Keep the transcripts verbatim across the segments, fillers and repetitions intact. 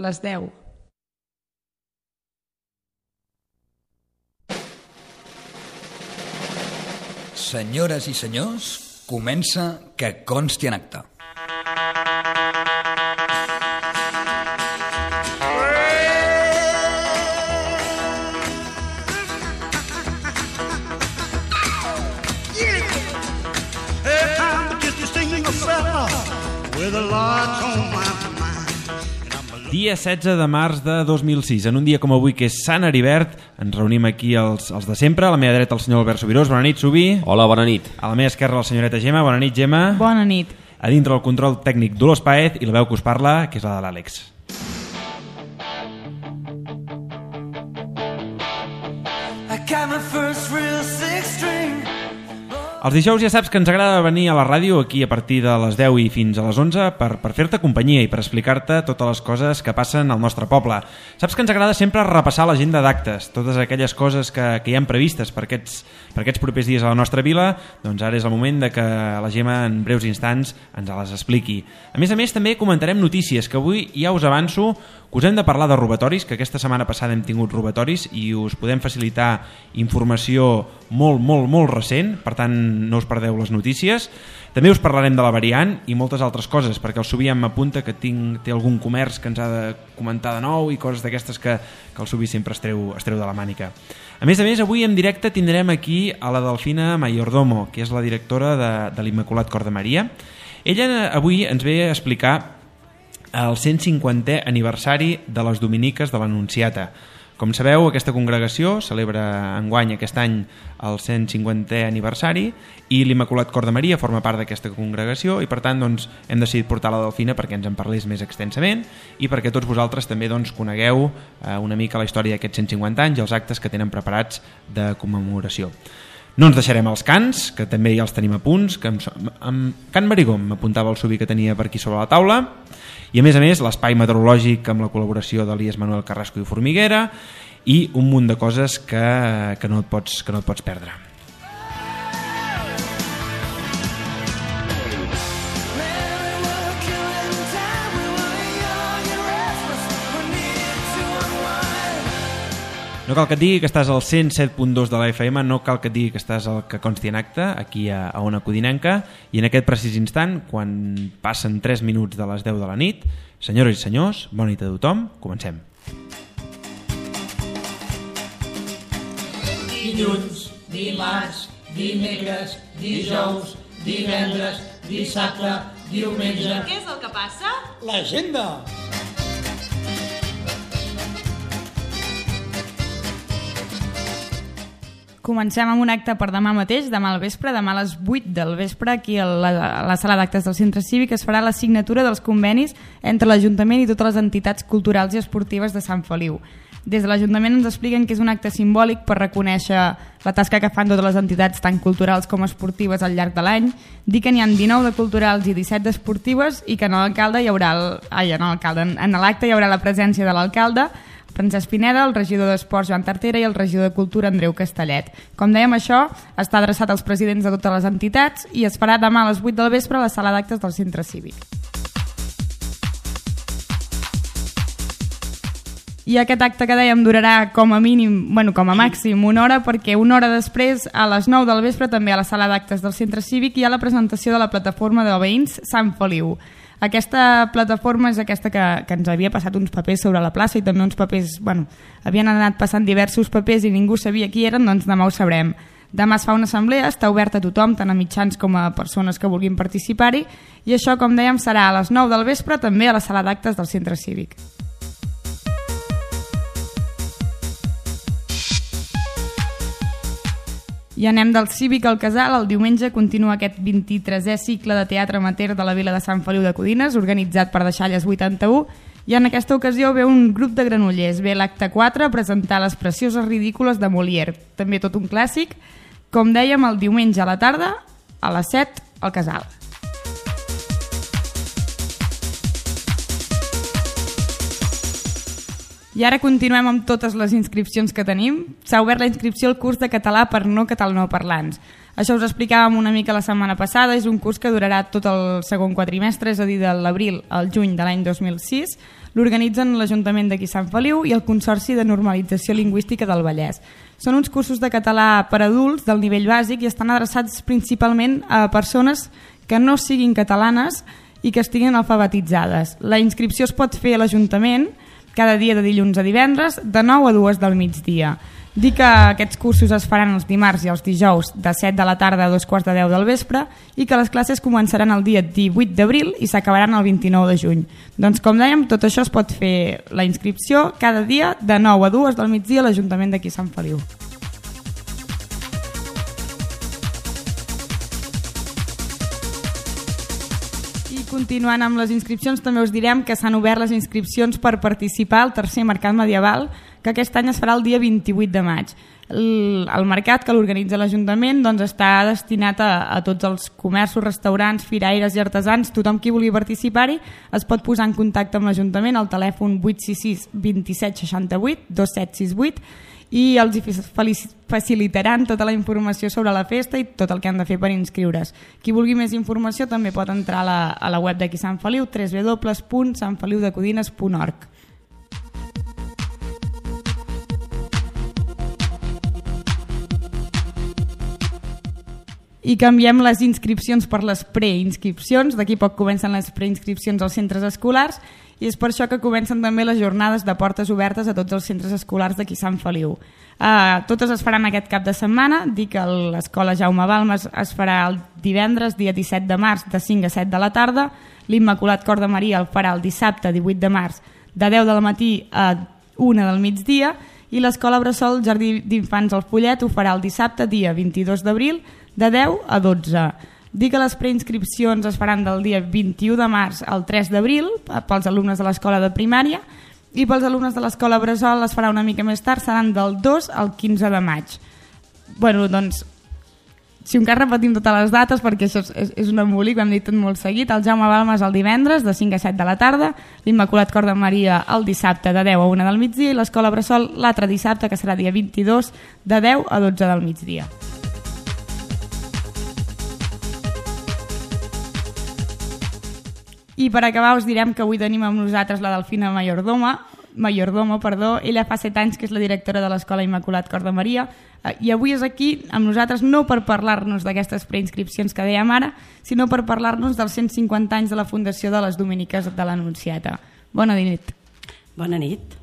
les deu. Senyores i senyors, comença Que consti en acta. Dia setze de març de dos mil sis, en un dia com avui que és Sant Heribert, ens reunim aquí els, els de sempre. A la meva dreta el senyor Albert Subirós. Bona nit, Subi. Hola, bona nit. A la meva esquerra la senyoreta Gemma. Bona nit, Gemma. Bona nit. A dintre el control tècnic Dolors Paez i la veu que us parla, que és la de l'Àlex. Els dijous ja saps que ens agrada venir a la ràdio aquí a partir de les deu i fins a les onze per, per fer-te companyia i per explicar-te totes les coses que passen al nostre poble. Saps que ens agrada sempre repassar l'agenda d'actes, totes aquelles coses que, que hi han previstes per aquests, per aquests propers dies a la nostra vila. Doncs ara és el moment de que la Gemma en breus instants ens les expliqui. A més a més també comentarem notícies, que avui ja us avanço que us hem de parlar de robatoris, que aquesta setmana passada hem tingut robatoris i us podem facilitar informació molt, molt, molt recent, per tant no us perdeu les notícies. També us parlarem de la variant i moltes altres coses, perquè el Subi em apunta que tinc, té algun comerç que ens ha de comentar de nou i coses d'aquestes que, que el Subi sempre es treu, es treu de la mànica. A més a més, avui en directe tindrem aquí a la Delfina Mayordomo, que és la directora de, de l'Immaculat Cor de Maria. Ella avui ens ve a explicar el cent cinquantè aniversari de les Dominiques de l'Anunciata. Com sabeu, aquesta congregació celebra enguany aquest any el cent cinquantè aniversari i l'Immaculat Cor de Maria forma part d'aquesta congregació i per tant doncs, hem decidit portar la Delfina perquè ens en parlés més extensament i perquè tots vosaltres també doncs, conegueu eh, una mica la història d'aquests cent cinquanta anys i els actes que tenen preparats de commemoració. No ens deixarem els cants, que també ja els tenim a punts, que amb, amb Can Marigó m'apuntava el Subi que tenia per aquí sobre la taula, i a més a més l'espai meteorològic amb la col·laboració d'Elies Manuel Carrasco i Formiguera i un munt de coses que, que, no, et pots, que no et pots perdre. No cal que et digui que estàs al cent set punt dos de la F M, no cal que et digui que estàs al Que consti en acte, aquí a, a Ona Codinenca, i en aquest precís instant, quan passen tres minuts de les deu de la nit, senyores i senyors, bona nit a tothom, comencem. Dilluns, dimarts, dimecres, dijous, divendres, dissabte, diumenge... Què és el que passa? L'agenda! Comencem amb un acte per demà mateix, demà al vespre, demà a les vuit del vespre, aquí a la, a la sala d'actes del Centre Cívic es farà la signatura dels convenis entre l'Ajuntament i totes les entitats culturals i esportives de Sant Feliu. Des de l'Ajuntament ens expliquen que és un acte simbòlic per reconèixer la tasca que fan totes les entitats tant culturals com esportives al llarg de l'any, dir que n'hi ha dinou de culturals i disset d'esportives i que en l'alcalde hi haurà el, ai, en l'alcalde, en l'acte hi haurà la presència de l'alcalde Francesc Pineda, el regidor d'Esports Joan Tartera i el regidor de Cultura Andreu Castellet. Com dèiem, això està adreçat als presidents de totes les entitats i es farà demà a les vuit del vespre a la sala d'actes del Centre Cívic. I aquest acte que dèiem durarà com a mínim, bueno, com a màxim una hora, perquè una hora després, a les nou del vespre, també a la sala d'actes del Centre Cívic hi ha la presentació de la plataforma de veïns Sant Feliu. Aquesta plataforma és aquesta que, que ens havia passat uns papers sobre la plaça i també uns papers, bueno, havien anat passant diversos papers i ningú sabia qui eren, doncs demà ho sabrem. Demà es fa una assemblea, està oberta a tothom, tant a mitjans com a persones que vulguin participar-hi, i això, com dèiem, serà a les nou del vespre també a la sala d'actes del Centre Cívic. I anem del Cívic al Casal. El diumenge continua aquest vint-i-tresè cicle de teatre amateur de la vila de Sant Feliu de Codines, organitzat per Deixalles vuitanta-u, i en aquesta ocasió ve un grup de granollers. Ve l'acte quatre a presentar Les precioses ridícules de Molière, també tot un clàssic. Com dèiem, el diumenge a la tarda, a les set, al Casal. I ara continuem amb totes les inscripcions que tenim. S'ha obert la inscripció al curs de català per no catalanoparlants. Això us explicàvem una mica la setmana passada. És un curs que durarà tot el segon quadrimestre, és a dir, de l'abril al juny de l'any dos mil sis. L'organitzen l'Ajuntament d'aquí Sant Feliu i el Consorci de Normalització Lingüística del Vallès. Són uns cursos de català per adults del nivell bàsic i estan adreçats principalment a persones que no siguin catalanes i que estiguin alfabetitzades. La inscripció es pot fer a l'Ajuntament cada dia de dilluns a divendres de nou a dues del migdia. Dir que aquests cursos es faran els dimarts i els dijous de set de la tarda a dos quarts de deu del vespre i que les classes començaran el dia divuit d'abril i s'acabaran el vint-i-nou de juny. Doncs com dèiem, tot això es pot fer la inscripció cada dia de nou a dues del migdia a l'Ajuntament d'aquí Sant Feliu. I continuant amb les inscripcions, també us direm que s'han obert les inscripcions per participar al tercer Mercat Medieval, que aquest any es farà el dia vint-i-vuit de maig. El, el mercat que l'organitza l'Ajuntament doncs, està destinat a, a tots els comerços, restaurants, firaires i artesans. Tothom qui vulgui participar-hi es pot posar en contacte amb l'Ajuntament al telèfon vuit sis sis dos set sis vuit dos set sis vuit i els facilitaran tota la informació sobre la festa i tot el que han de fer per inscriure's. Qui vulgui més informació també pot entrar a la, a la web d'aquí Sant Feliu, w w w punt sant feliu de codines punt org. I canviem les inscripcions per les preinscripcions. D'aquí poc comencen les preinscripcions als centres escolars i és per això que comencen també les jornades de portes obertes a tots els centres escolars d'aquí Sant Feliu. Uh, totes es faran aquest cap de setmana. Dic que l'escola Jaume Balmes es farà el divendres, dia disset de març, de cinc a set de la tarda. L'Immaculat Cor de Maria el farà el dissabte, divuit de març, de deu del matí a una del migdia. I l'escola Bressol Jardí d'Infants al Follet ho farà el dissabte, dia vint-i-dos d'abril, de deu a dotze. Dir que les preinscripcions es faran del dia vint-i-u de març al tres d'abril pels alumnes de l'escola de primària i pels alumnes de l'escola Bressol es farà una mica més tard, seran del dos al quinze de maig. Bueno, doncs, si un cas repetim totes les dates perquè això és, és un embolic, ho hem dit tot molt seguit. El Jaume Balmes el divendres de cinc a set de la tarda, l'Immaculat Cor de Maria el dissabte de deu a una del migdia i l'escola Bressol l'altre dissabte, que serà dia vint-i-dos, de deu a dotze del migdia. I per acabar us direm que avui tenim amb nosaltres la Delfina Mayordoma, Mayordomo, perdó. Ella fa set anys que és la directora de l'Escola Immaculat Cor de Maria i avui és aquí amb nosaltres no per parlar-nos d'aquestes preinscripcions que dèiem ara, sinó per parlar-nos dels cent cinquanta anys de la fundació de les Dominiques de l'Anunciata. Bona nit. Bona nit.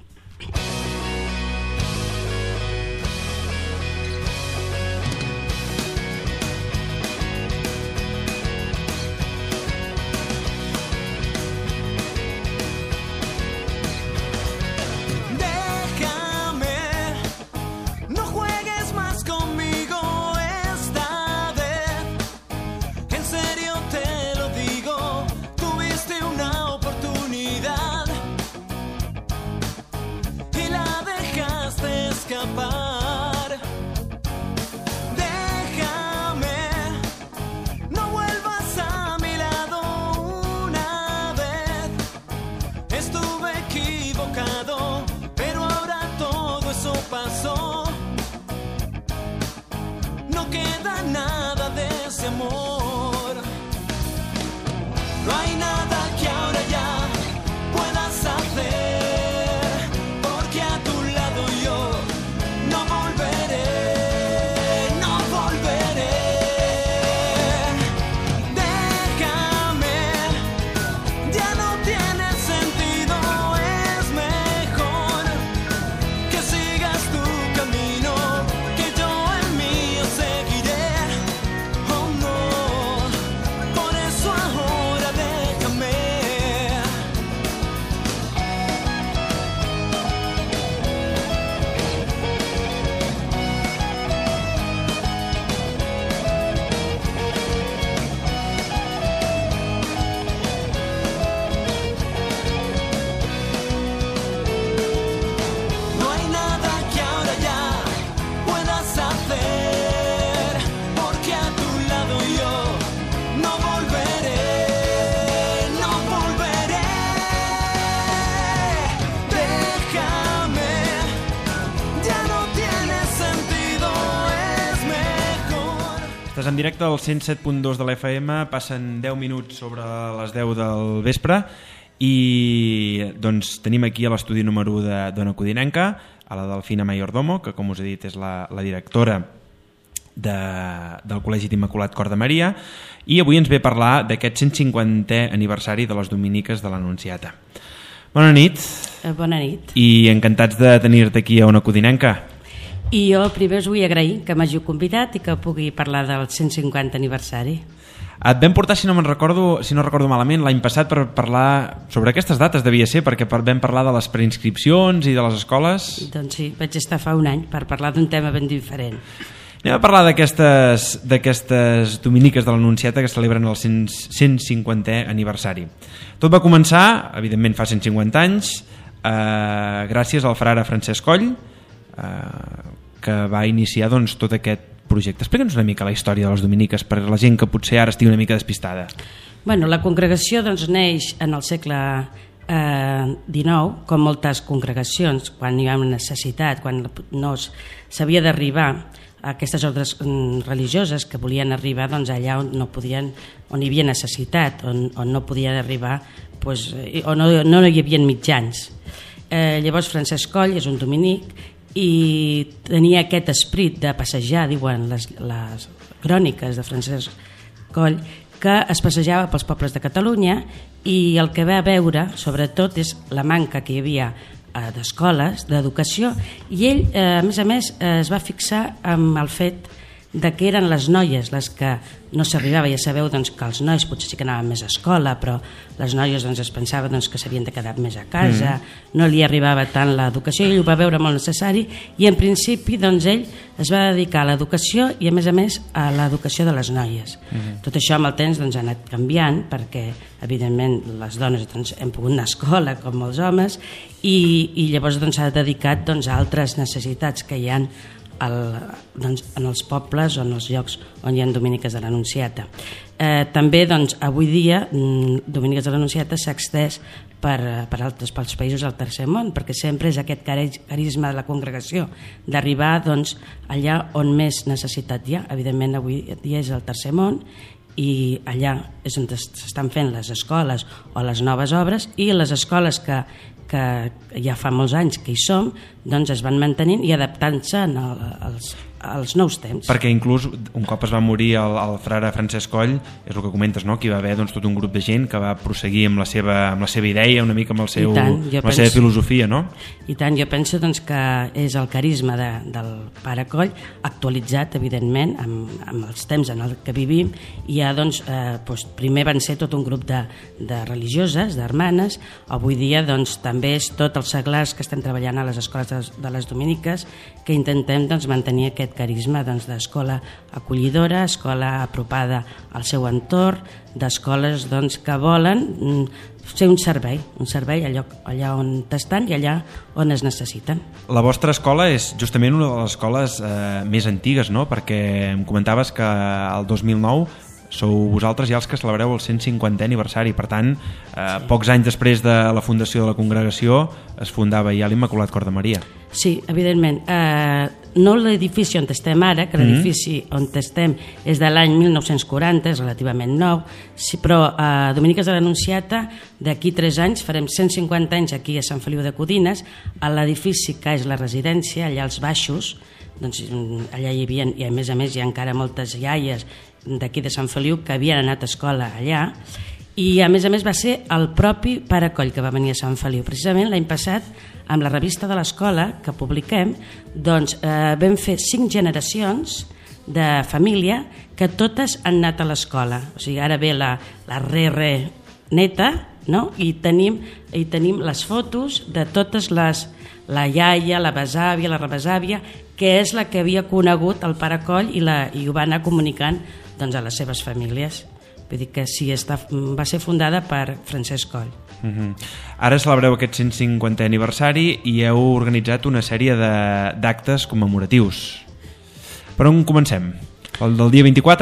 Estàs en directe al cent set punt dos de l'F M, passen deu minuts sobre les deu del vespre I doncs tenim aquí a l'estudi número u de Dona Codinenca, a la Delfina Mayordomo, que com us he dit és la, la directora de, del Col·legi d'Immaculat Cor de Maria, i avui ens ve a parlar d'aquest cent cinquantè aniversari de les Dominiques de l'Anunciata. Bona nit. Bona nit. I encantats de tenir-te aquí a Ona Codinenca. I jo primer us vull agrair que m'hàgiu convidat i que pugui parlar del cent cinquantè aniversari. Et vam portar, si no me'n recordo, si no recordo malament, l'any passat per parlar sobre aquestes dates, devia ser, perquè vam parlar de les preinscripcions i de les escoles. Doncs sí, vaig estar fa un any per parlar d'un tema ben diferent. Anem a parlar d'aquestes d'aquestes Dominiques de l'Anunciata que celebren el cent cinquantè aniversari. Tot va començar, evidentment fa cent cinquanta anys, eh, gràcies al frare Francesc Coll, eh, que va iniciar doncs, tot aquest projecte. Explica'ns una mica la història de les Dominiques per la gent que potser ara estigui una mica despistada. Bueno, la congregació doncs, neix en el segle eh, dinou, com moltes congregacions, quan hi ha una necessitat, quan no s'havia d'arribar a aquestes ordres religioses que volien arribar doncs, allà on no podien, on hi havia necessitat, on, on no podien arribar, doncs, on no, no hi havia mitjans. Eh, llavors Francesc Coll és un dominic i tenia aquest esperit de passejar, diuen les, les cròniques de Francesc Coll, que es passejava pels pobles de Catalunya i el que va veure sobretot és la manca que hi havia eh, d'escoles, d'educació, i ell eh, a més a més eh, es va fixar amb el fet de que eren les noies les que no s'arribava. Ja sabeu doncs, que els nois potser sí que anaven més a escola, però les noies doncs, es pensava doncs, que s'havien de quedar més a casa, mm. no li arribava tant l'educació, i ell ho va veure molt necessari, i en principi doncs, ell es va dedicar a l'educació i a més a més a l'educació de les noies. Mm. Tot això amb el temps doncs, ha anat canviant, perquè evidentment les dones doncs, hem pogut anar a escola com els homes, i, i llavors s'ha doncs, dedicat doncs, a altres necessitats que hi ha El, doncs, en els pobles o en els llocs on hi ha Dominiques de l'Anunciata. Eh, també doncs, avui dia Dominiques de l'Anunciata s'ha extès per, per altres, pels països del tercer món, perquè sempre és aquest carisma de la congregació d'arribar doncs, allà on més necessitat hi ha. Evidentment avui dia és el tercer món i allà és on s'estan fent les escoles o les noves obres, i les escoles que que ja fa molts anys que hi som, doncs es van mantenint i adaptant-se als, als nous temps. Perquè inclús un cop es va morir el, el frare Francesc Coll, és el que comentes, no? Que hi va haver doncs, tot un grup de gent que va prosseguir amb la seva, amb la seva idea, una mica amb, el seu, tant, amb la penso, seva filosofia, no? I tant, jo penso doncs, que és el carisma de, del pare Coll, actualitzat, evidentment, amb, amb els temps en el que vivim, i ja, doncs, eh, doncs, primer van ser tot un grup de, de religioses, d'hermanes, avui dia doncs, també és tot els seglars que estem treballant a les escoles de, de les Dominiques, que intentem doncs, mantenir aquest carisma doncs, d'escola acollidora, escola apropada al seu entorn, d'escoles doncs, que volen mm, ser un servei, un servei allò, allà on estan i allà on es necessiten. La vostra escola és justament una de les escoles eh, més antigues, no? Perquè em comentaves que el dos mil nou sou vosaltres ja els que celebreu el cent cinquantè aniversari, per tant, eh, sí. Pocs anys després de la fundació de la congregació es fundava ja l'Immaculat Cor de Maria. Sí, evidentment. Eh, no l'edifici on estem ara, que l'edifici mm-hmm. on estem és de l'any mil nou-cents quaranta, és relativament nou, sí, però a eh, Dominiques de l'Anunciata d'aquí tres anys farem cent cinquanta anys aquí a Sant Feliu de Codines, a l'edifici que és la residència, allà als baixos, doncs allà hi havia, i a més a més hi ha encara moltes iaies d'aquí de Sant Feliu que havien anat a escola allà, i a més a més va ser el propi pare Coll que va venir a Sant Feliu. Precisament l'any passat, amb la revista de l'escola que publiquem, doncs eh, vam fer cinc generacions de família que totes han anat a l'escola. O sigui, ara ve la, la re-re neta, no? I tenim, i tenim les fotos de totes les, la iaia, la besàvia, la rebesàvia, que és la que havia conegut el pare Coll i, la, i ho va anar comunicant doncs, a les seves famílies. Vull dir que sí, està, va ser fundada per Francesc Coll. Uh-huh. Ara celebreu aquest cent cinquantè aniversari i heu organitzat una sèrie d'actes commemoratius. Per on comencem? El del dia vint-i-quatre?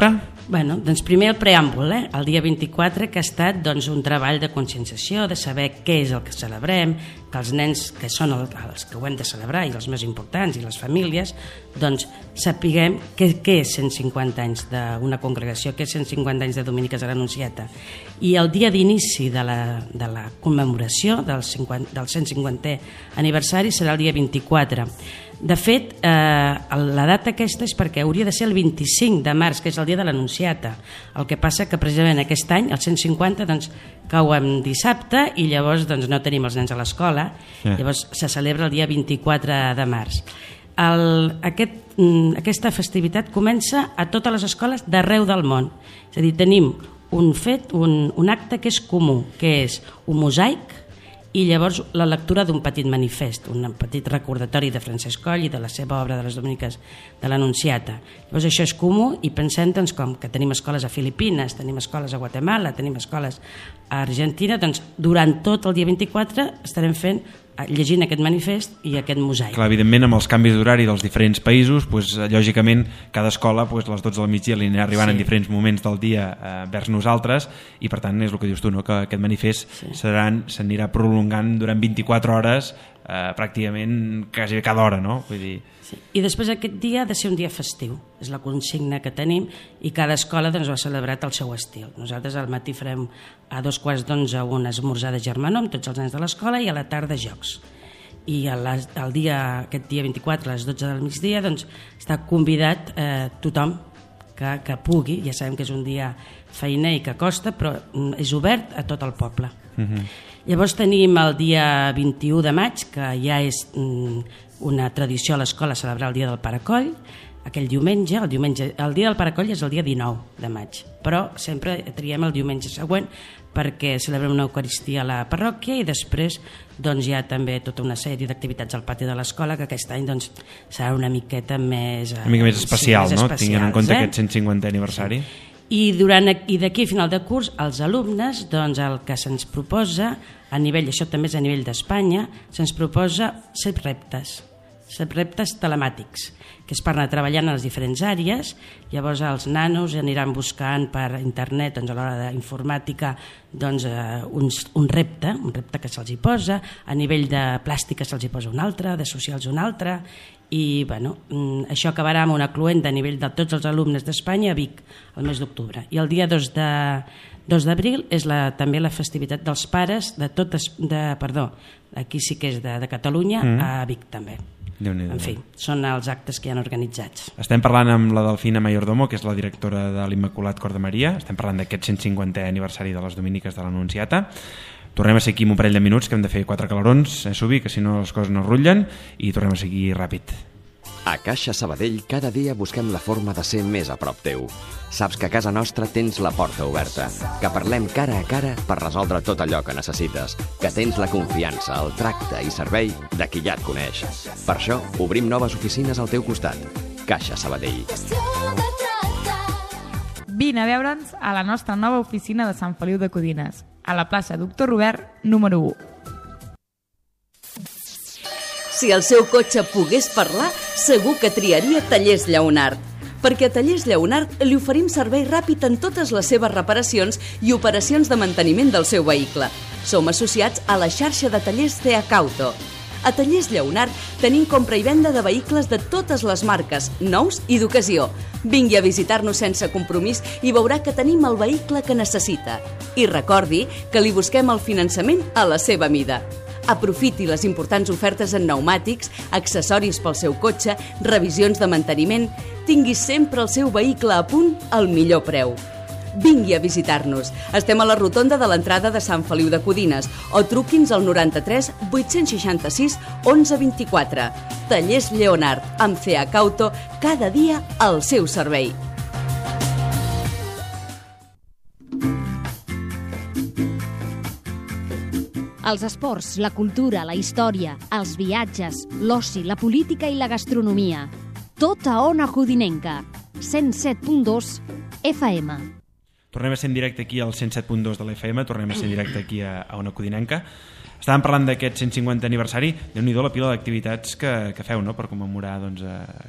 Bueno, doncs primer el preàmbul, eh? El dia vint-i-quatre, que ha estat doncs, un treball de conscienciació, de saber què és el que celebrem, que els nens que són el, els que ho hem de celebrar i els més importants i les famílies, doncs sapiguem què, què és cent cinquanta anys d'una congregació, què és cent cinquanta anys de Dominiques de l'Anunciata. I el dia d'inici de, la, de la commemoració del, cinquanta, del cent cinquantè aniversari serà el dia vint-i-quatre. De fet, eh, la data aquesta és perquè hauria de ser el vint-i-cinc de març, que és el dia de l'Anunciata. El que passa que precisament aquest any, el cent cinquanta, doncs, cau en dissabte i llavors doncs, no tenim els nens a l'escola, yeah. Llavors se celebra el dia vint-i-quatre de març. El, aquest, aquesta festivitat comença a totes les escoles d'arreu del món. És a dir, tenim un fet, un, un acte que és comú, que és un mosaic, i llavors la lectura d'un petit manifest, un petit recordatori de Francesc Coll i de la seva obra de les Dominiques de l'Anunciata. Llavors això és comú i pensem doncs, com que tenim escoles a Filipines, tenim escoles a Guatemala, tenim escoles a Argentina, doncs durant tot el dia vint-i-quatre estarem fent llegint aquest manifest i aquest mosaic. Clar, evidentment, amb els canvis d'horari dels diferents països, doncs, lògicament, cada escola doncs, a les dotze del migdia li anirà arribant sí. en diferents moments del dia eh, vers nosaltres i, per tant, és el que dius tu, no? Que aquest manifest sí. s'anirà prolongant durant vint-i-quatre hores eh, pràcticament quasi cada hora, no? Vull dir... Sí. I després aquest dia ha de ser un dia festiu, és la consigna que tenim i cada escola doncs, ho ha celebrat al seu estil. Nosaltres al matí farem a dos quarts d'onze un esmorzar de germanor amb tots els nens de l'escola i a la tarda jocs. I el dia, aquest dia vint-i-quatre a les dotze del migdia doncs, està convidat eh, tothom que, que pugui, ja sabem que és un dia feiner i que costa, però és obert a tot el poble. Mm-hmm. Llavors tenim el dia vint-i-u de maig, que ja és mm, una tradició a l'escola celebrar el dia del Paracoll, aquell diumenge, el diumenge, el dia del Paracoll és el dia dinou de maig, però sempre triem el diumenge següent perquè celebrem una eucaristia a la parròquia i després doncs, hi ha també tota una sèrie d'activitats al pati de l'escola que aquest any doncs, serà una miqueta més... Una mica més especial, sí, més no? Tinguent en compte eh? aquest cent cinquantè aniversari. Sí. I, durant, i d'aquí a final de curs, els alumnes, doncs, el que se'ns proposa, a nivell, això també és a nivell d'Espanya, se'ns proposa set reptes, set reptes telemàtics, que és per anar treballant a les diferents àrees. Llavors els nanos aniran buscant per internet, doncs, a l'hora d'informàtica, doncs, eh, un, un repte, un repte que se'ls hi posa, a nivell de plàstica se'ls hi posa un altre, de socials un altre, i bueno, això acabarà amb una cluenda a nivell de tots els alumnes d'Espanya a Vic el mes d'octubre. I el dia dos d'abril és la, també la festivitat dels pares de totes, de, perdó, aquí sí que és de, de Catalunya, mm. a Vic també. En fi, són els actes que hi ha organitzats. Estem parlant amb la Delfina Mayordomo, que és la directora de l'Immaculat Cor de Maria. Estem parlant d'aquest cent cinquantè aniversari de les Dominiques de l'Anunciata. Tornem a ser aquí en un parell de minuts, que hem de fer quatre calarons, eh, Subi, que si no les coses no rutllen, i tornem a seguir ràpid. A Caixa Sabadell cada dia busquem la forma de ser més a prop teu. Saps que a casa nostra tens la porta oberta, que parlem cara a cara per resoldre tot allò que necessites, que tens la confiança, el tracte i servei de qui ja et coneix. Per això, obrim noves oficines al teu costat. Caixa Sabadell. Vine a veure'ns a la nostra nova oficina de Sant Feliu de Codines, a la plaça Doctor Robert, número u. Si el seu cotxe pogués parlar, segur que triaria Tallers Lleonart. Perquè a Tallers Lleonart li oferim servei ràpid en totes les seves reparacions i operacions de manteniment del seu vehicle. Som associats a la xarxa de tallers Ceacauto. A Tallers Lleonart tenim compra i venda de vehicles de totes les marques, nous i d'ocasió. Vingui a visitar-nos sense compromís i veurà que tenim el vehicle que necessita. I recordi que li busquem el finançament a la seva mida. Aprofiti les importants ofertes en pneumàtics, accessoris pel seu cotxe, revisions de manteniment. Tingui sempre el seu vehicle a punt al millor preu. Vingui a visitar-nos. Estem a la rotonda de l'entrada de Sant Feliu de Codines o truqui'ns al noranta-tres vuit-cents seixanta-sis onze vint-i-quatre. Tallers Lleonart, amb Ceacauto, cada dia al seu servei. Els esports, la cultura, la història, els viatges, l'oci, la política i la gastronomia. Tot a Ona Codinenca. cent set punt dos F M. Tornem a ser en directe aquí al cent set punt dos de l'F M, tornem a ser en directe aquí a, a Ona Codinenca. Estàvem parlant d'aquest cent cinquantè aniversari, Déu-n'hi-do la pila d'activitats que, que feu, no?, per commemorar doncs, aquest,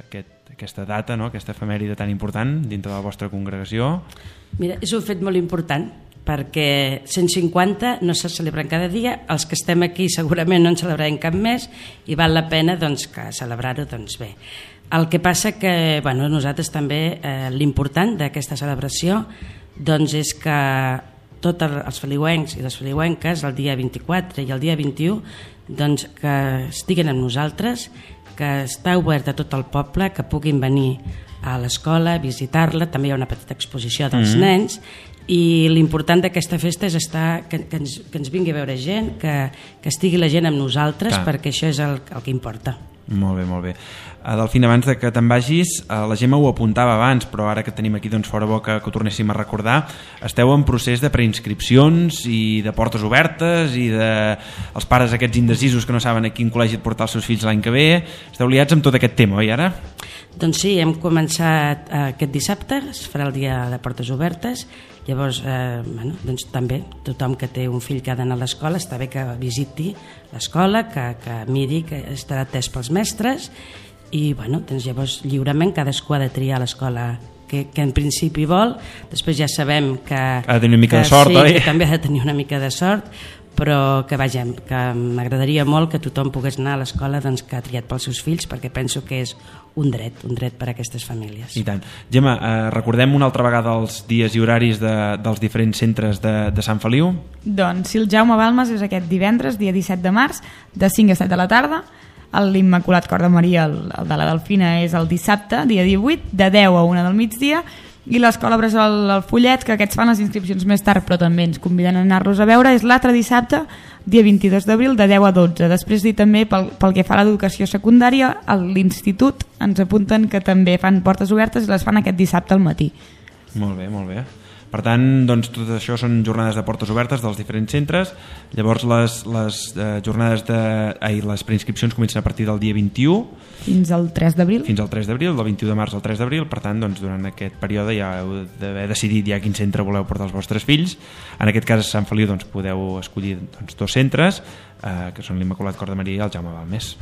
aquesta data, no? Aquesta efemèride tan important dintre de la vostra congregació? Mira, és un fet molt important, perquè cent cinquanta no se celebren cada dia, els que estem aquí segurament no en celebrarem cap més i val la pena doncs, que celebrar-ho doncs, bé. El que passa que bueno, nosaltres també eh, l'important d'aquesta celebració doncs, és que tots els feliuencs i les feliuenques el dia vint-i-quatre i el dia vint-i-u doncs, que estiguen amb nosaltres, que està obert a tot el poble, que puguin venir a l'escola, visitar-la, també hi ha una petita exposició dels mm-hmm. nens, i l'important d'aquesta festa és estar, que, que, ens, que ens vingui a veure gent, que, que estigui la gent amb nosaltres, Clar. Perquè això és el, el que importa. Molt bé, molt bé. Delfina, abans de que te'n vagis, la Gemma ho apuntava abans, però ara que tenim aquí doncs, fora bo que, que ho tornéssim a recordar, esteu en procés de preinscripcions i de portes obertes i de els pares aquests indecisos que no saben a quin col·legi portar els seus fills l'any que ve. Esteu liats amb tot aquest tema, oi ara? Doncs sí, hem començat eh, aquest dissabte, es farà el dia de portes obertes. Llavors, eh, bueno, doncs també tothom que té un fill que ha d'anar a l'escola està bé que visiti l'escola, que, que miri, que estarà atès pels mestres i bueno, doncs llavors lliurement cadascú ha de triar l'escola que, que en principi vol. Després ja sabem que ha de tenir una mica que, de sort, sí, oi? Que també ha de tenir una mica de sort, però que vaja, que m'agradaria molt que tothom pogués anar a l'escola doncs, que ha triat pels seus fills, perquè penso que és un dret, un dret per a aquestes famílies. I tant. Gemma, eh, recordem una altra vegada els dies i horaris de, dels diferents centres de, de Sant Feliu? Doncs si el Jaume Balmes és aquest divendres, dia disset de març, de cinc a set de la tarda. L'Immaculat Cor de Maria, el, el de la Delfina, és el dissabte, dia divuit, de deu a una del migdia, i l'escola Bressol el Follet, que aquests fan les inscripcions més tard però també ens conviden a anar-los a veure, és l'altre dissabte, dia vint-i-dos d'abril, de deu a dotze. Després dir també pel, pel que fa a l'educació secundària, a l'institut ens apunten que també fan portes obertes i les fan aquest dissabte al matí. Molt bé, molt bé. Per tant, doncs, tot això són jornades de portes obertes dels diferents centres. Llavors les, les eh, jornades de... Ai, les preinscripcions comencen a partir del dia vint-i-u fins al tres d'abril. Fins al tres d'abril, del vint-i-u de març al tres d'abril. Per tant, doncs, durant aquest període ja heu d'haver decidit ja a quin centre voleu portar els vostres fills. En aquest cas, a Sant Feliu doncs, podeu escollir doncs, dos centres, eh, que són l'Immaculat Cor de Maria i el Jaume Balmes.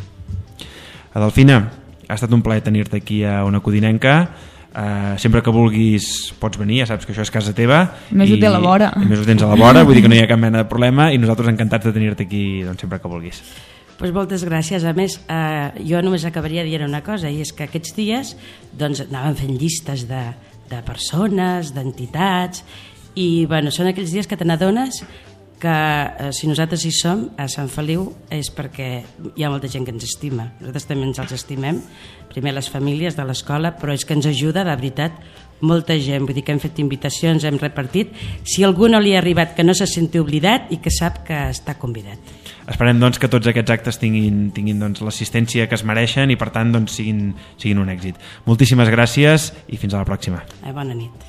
Delfina, ha estat un plaer tenir-te aquí a Ona Codinenca. Uh, sempre que vulguis pots venir, ja saps que això és casa teva, més ho té a la vora, més ho tens a la vora, vull dir que no hi ha cap mena de problema i nosaltres encantats de tenir-te aquí doncs, sempre que vulguis. Pues moltes gràcies. A més, eh, jo només acabaria dient una cosa, i és que aquests dies doncs, anàvem fent llistes de, de persones, d'entitats, i bueno, són aquells dies que te n'adones que eh, si nosaltres hi som a Sant Feliu és perquè hi ha molta gent que ens estima. Nosaltres també ens els estimem, primer les famílies de l'escola, però és que ens ajuda, de veritat, molta gent. Vull dir que hem fet invitacions, hem repartit. Si algú no li ha arribat, que no se senti oblidat i que sap que està convidat. Esperem doncs, que tots aquests actes tinguin, tinguin doncs, l'assistència que es mereixen i per tant doncs, siguin, siguin un èxit. Moltíssimes gràcies i fins a la pròxima. Eh, bona nit.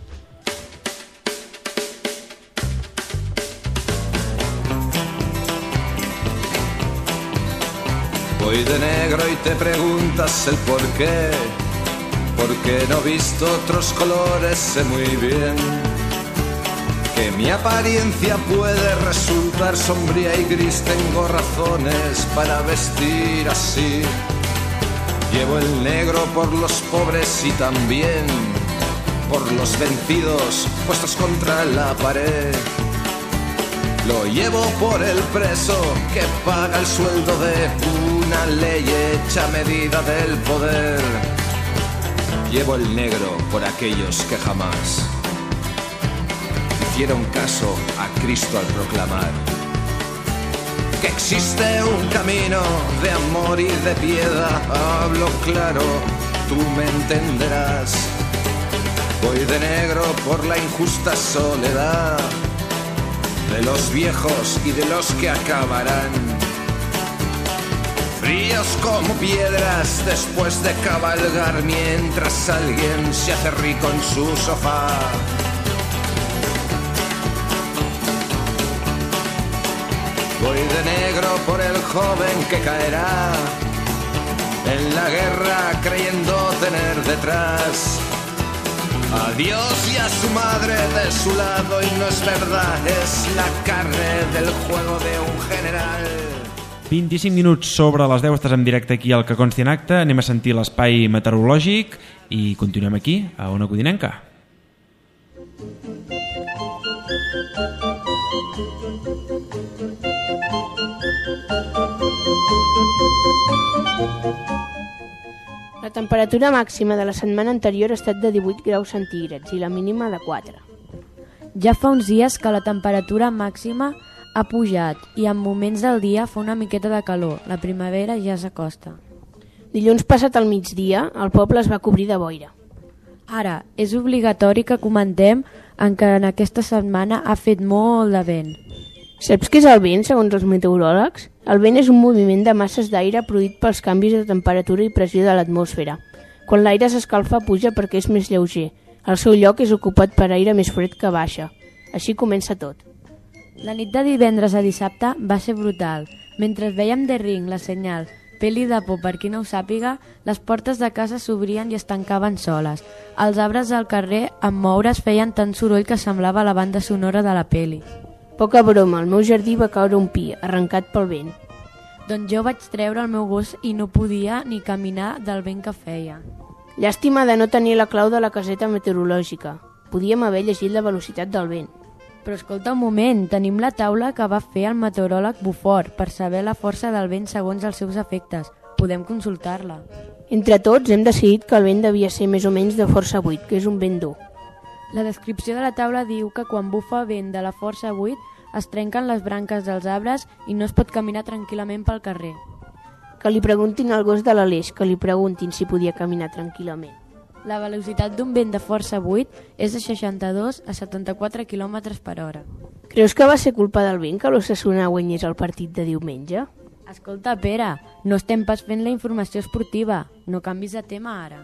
Voy de negro y te preguntas el por qué, porque no he visto otros colores, sé muy bien que mi apariencia puede resultar sombría y gris, tengo razones para vestir así. Llevo el negro por los pobres y también por los vencidos, puestos contra la pared. Lo llevo por el preso que paga el sueldo de una ley hecha a medida del poder. Llevo el negro por aquellos que jamás hicieron caso a Cristo al proclamar que existe un camino de amor y de piedad. Hablo claro, tú me entenderás. Voy de negro por la injusta soledad de los viejos y de los que acabarán fríos como piedras después de cabalgar, mientras alguien se hace rico en su sofá. Voy de negro por el joven que caerá en la guerra creyendo tener detrás a Dios y a su madre de su lado, y no es verdad, es la carne del juego de un general. vint-i-cinc minuts sobre les deu, estàs en directe aquí al Que Consti en Acte, anem a sentir l'espai meteorològic i continuem aquí, a Ona Codinenca. La temperatura màxima de la setmana anterior ha estat de divuit graus centígrads i la mínima de quatre. Ja fa uns dies que la temperatura màxima ha pujat i en moments del dia fa una miqueta de calor. La primavera ja s'acosta. Dilluns passat al migdia, el poble es va cobrir de boira. Ara, és obligatori que comentem en que en aquesta setmana ha fet molt de vent. Saps què és el vent, segons els meteoròlegs? El vent és un moviment de masses d'aire produït pels canvis de temperatura i pressió de l'atmosfera. Quan l'aire s'escalfa puja perquè és més lleuger. El seu lloc és ocupat per aire més fred que baixa. Així comença tot. La nit de divendres a dissabte va ser brutal. Mentre vèiem The Ring, La Senyal, pel·li de por per qui no ho sàpiga, les portes de casa s'obrien i es tancaven soles. Els arbres al carrer en moure's feien tant soroll que semblava la banda sonora de la pel·li. Poca broma, al meu jardí va caure un pi, arrencat pel vent. Doncs jo vaig treure el meu gos i no podia ni caminar del vent que feia. Llàstima de no tenir la clau de la caseta meteorològica. Podíem haver llegit la velocitat del vent. Però escolta un moment, tenim la taula que va fer el meteoròleg Bufort per saber la força del vent segons els seus efectes. Podem consultar-la. Entre tots hem decidit que el vent devia ser més o menys de força vuit, que és un vent dur. La descripció de la taula diu que quan bufa vent de la força vuit es trenquen les branques dels arbres i no es pot caminar tranquil·lament pel carrer. Que li preguntin al gos de l'Aleix, que li preguntin si podia caminar tranquil·lament. La velocitat d'un vent de força vuit és de seixanta-dos a setanta-quatre quilòmetres per hora. Creus que va ser culpa del vent que l'Osasuna guanyés el partit de diumenge? Escolta, Pere, no estem pas fent la informació esportiva. No canvis de tema ara.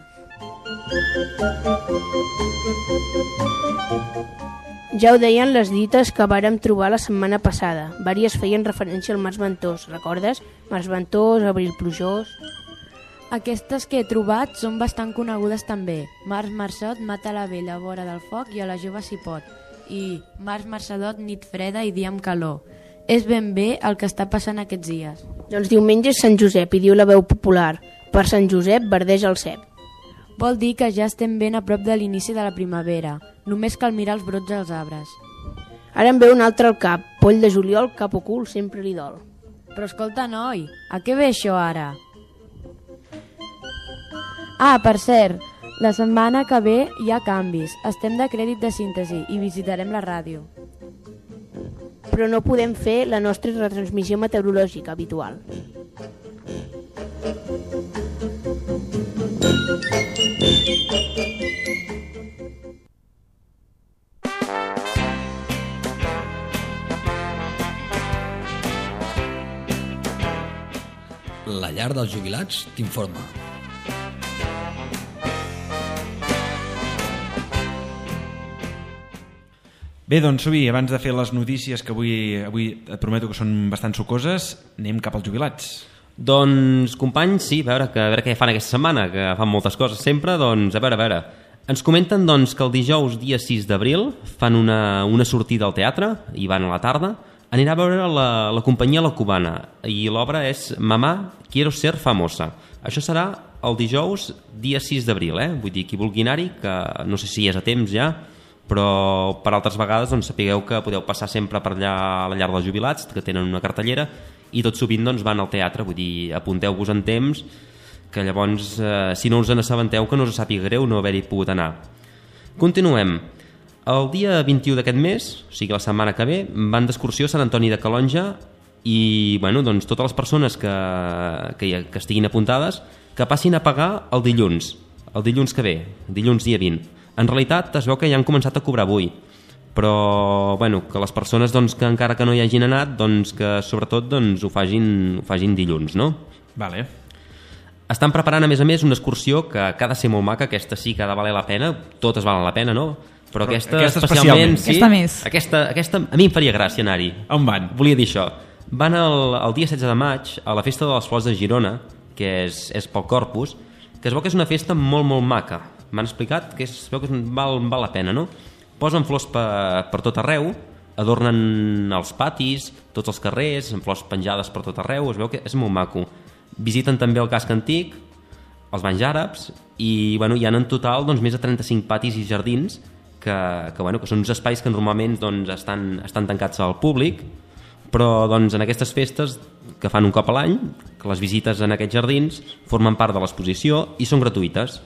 Ja ho deien les dites que vàrem trobar la setmana passada. Vàries feien referència al març ventós, recordes? Març ventós, abril plujós... Aquestes que he trobat són bastant conegudes també. Març marçot mata la vella a vora del foc i a la jove s'hi pot. I març marçadot, nit freda i dia amb calor. És ben bé el que està passant aquests dies. Doncs diumenge és Sant Josep i diu la veu popular: per Sant Josep verdeja el cep. Vol dir que ja estem ben a prop de l'inici de la primavera. Només cal mirar els brots als arbres. Ara em ve un altre al cap. Poll de juliol, cap o cul, sempre li dol. Però escolta, noi, a què ve això ara? Ah, per cert, la setmana que ve hi ha canvis. Estem de crèdit de síntesi i visitarem la ràdio. Però no podem fer la nostra retransmissió meteorològica habitual. La llar dels jubilats t'informa. Bé, doncs, Subi, abans de fer les notícies que avui, avui et prometo que són bastant sucoses, anem cap als jubilats. Doncs, companys, sí, a veure, que, a veure què fan aquesta setmana, que fan moltes coses sempre, doncs, a veure, a veure. Ens comenten, doncs, que el dijous, dia sis d'abril, fan una, una sortida al teatre, i van a la tarda, anirà a veure la, la companyia La Cubana, i l'obra és Mamà, quiero ser famosa. Això serà el dijous, dia sis d'abril, eh? Vull dir, qui vulgui anar-hi, que no sé si és a temps ja, però per altres vegades doncs, sapigueu que podeu passar sempre per allà a la llar dels jubilats, que tenen una cartellera, i tot sovint doncs, van al teatre, vull dir, apunteu-vos en temps, que llavors, eh, si no us n'assabenteu, que no us sàpiga greu no haver-hi pogut anar. Continuem. El dia vint-i-u d'aquest mes, o sigui la setmana que ve, van d'excursió a Sant Antoni de Calonja i bueno, doncs, totes les persones que, que, que estiguin apuntades que passin a pagar el dilluns, el dilluns que ve, dilluns dia vint. En realitat es veu que ja han començat a cobrar avui, però bueno, que les persones doncs, que encara que no hi hagin anat, doncs, que sobretot doncs, ho, fagin, ho fagin dilluns, no? Vale. Estan preparant a més a més una excursió que, que ha de ser molt maca, aquesta sí que ha de valer la pena, totes valen la pena, no? Però, però aquesta, aquesta especialment, especialment sí, aquesta més. Aquesta, aquesta a mi em faria gràcia anar-hi. On van? Volia dir això. Van el, el dia setze de maig a la Festa de les Flors de Girona, que és, és pel Corpus, que es veu que és una festa molt, molt maca. M'han explicat que es veu que val, val la pena, no? Posen flors per, per tot arreu, adornen els patis, tots els carrers, amb flors penjades per tot arreu, es veu que és molt maco. Visiten també el casc antic, els banys àrabs, i bueno, hi ha en total doncs, més de trenta-cinc patis i jardins que, que, bueno, que són uns espais que normalment doncs, estan, estan tancats al públic, però doncs, en aquestes festes que fan un cop a l'any, que les visites en aquests jardins formen part de l'exposició i són gratuïtes.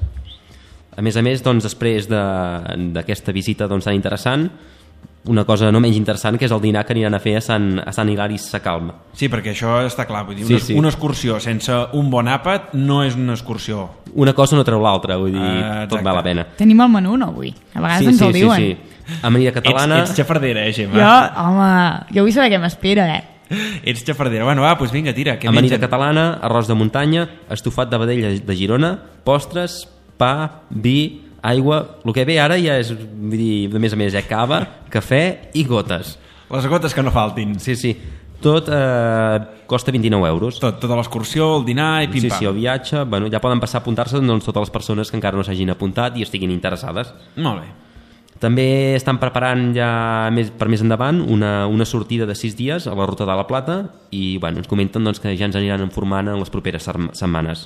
A més a més, doncs, després d'aquesta visita doncs, tan interessant, una cosa no menys interessant, que és el dinar que aniran a fer a Sant, a Sant Hilari Sacalm. Sí, perquè això està clar, vull dir, sí, una, sí. una excursió sense un bon àpat no és una excursió. Una cosa no treu l'altra, vull dir, uh, tot val la pena. Tenim el menú, no, avui? A vegades sí, ens sí, el diuen. Sí, sí. Amanida catalana... Ets, ets xafardera, eh, Gemma? Jo, home, jo vull saber què m'espera, eh? Ets xafardera. Bueno, va, doncs vinga, tira. Amanida catalana, arròs de muntanya, estofat de vedella de Girona, postres, pa, vi... aigua, el que ve ara ja és, vull dir, de més a més, eh, cava, cafè i gotes. Les gotes que no faltin. Sí, sí. Tot eh, costa vint-i-nou euros. Tot, tota l'excursió, el dinar i pim-pam. Sí, sí, el viatge. Bueno, ja poden passar a apuntar-se doncs, totes les persones que encara no s'hagin apuntat i estiguin interessades. Molt bé. També estan preparant ja més, per més endavant una, una sortida de sis dies a la Ruta de la Plata i bueno, ens comenten doncs, que ja ens aniran informant en les properes setmanes.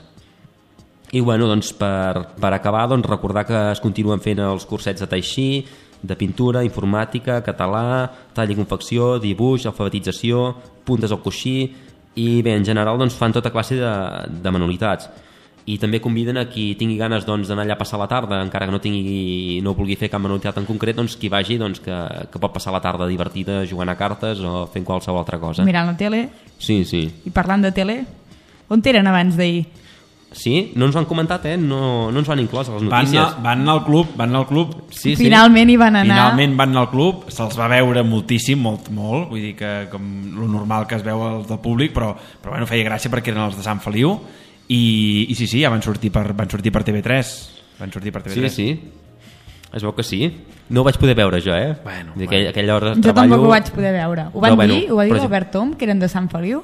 I bueno, doncs, per, per acabar, doncs, recordar que es continuen fent els cursets de tai chi, de pintura, informàtica, català, tall i confecció, dibuix, alfabetització, puntes al coixí i bé, en general doncs, fan tota classe de, de manualitats. I també conviden a qui tingui ganes doncs, d'anar allà a passar la tarda, encara que no tingui, no vulgui fer cap manualitat en concret, doncs qui vagi doncs, que, que pot passar la tarda divertida jugant a cartes o fent qualsevol altra cosa. Mirant la tele. Sí, sí. I parlant de tele, on eren abans d'ahir? Sí, no ens ho han comentat, eh? No, no ens ho han inclòs a les notícies. Van, a, van anar al club, van anar al club. Sí, sí. Finalment hi van anar. Finalment van anar al club, se'ls va veure moltíssim, molt, molt, vull dir que com lo normal que es veu els del públic, però, però bueno, feia gràcia perquè eren els de Sant Feliu i, i sí, sí, ja van sortir per, van sortir per T V tres. Van sortir per T V tres. Sí, sí. Es veu que sí. No ho vaig poder veure jo, eh? Bueno, aquella, bueno. aquella hora jo treballo... tampoc ho vaig poder veure. Ho van no, dir? bueno, Ho va dir però... l'Albert Tom, que eren de Sant Feliu?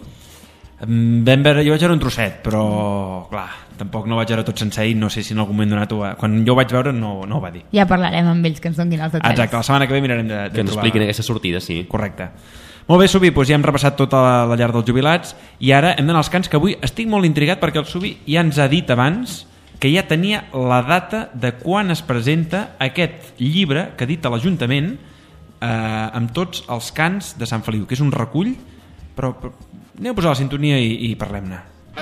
Vam veure, jo vaig veure un trosset, però clar, tampoc no vaig veure tot sencer i no sé si en algun moment donat ho va... Quan jo ho vaig veure no, no ho va dir. Ja parlarem amb ells, que ens donin els detalls. Exacte, la setmana que ve mirarem de, de que ens trobar... expliquin aquesta sortida, sí. Correcte. Molt bé, Subi, doncs ja hem repassat tota la, la llar dels jubilats i ara hem d'anar als cants, que avui estic molt intrigat perquè el Subi ja ens ha dit abans que ja tenia la data de quan es presenta aquest llibre que ha dit a l'Ajuntament eh, amb tots els cants de Sant Feliu, que és un recull, però... però aneu a posar la sintonia i, i parlem-ne.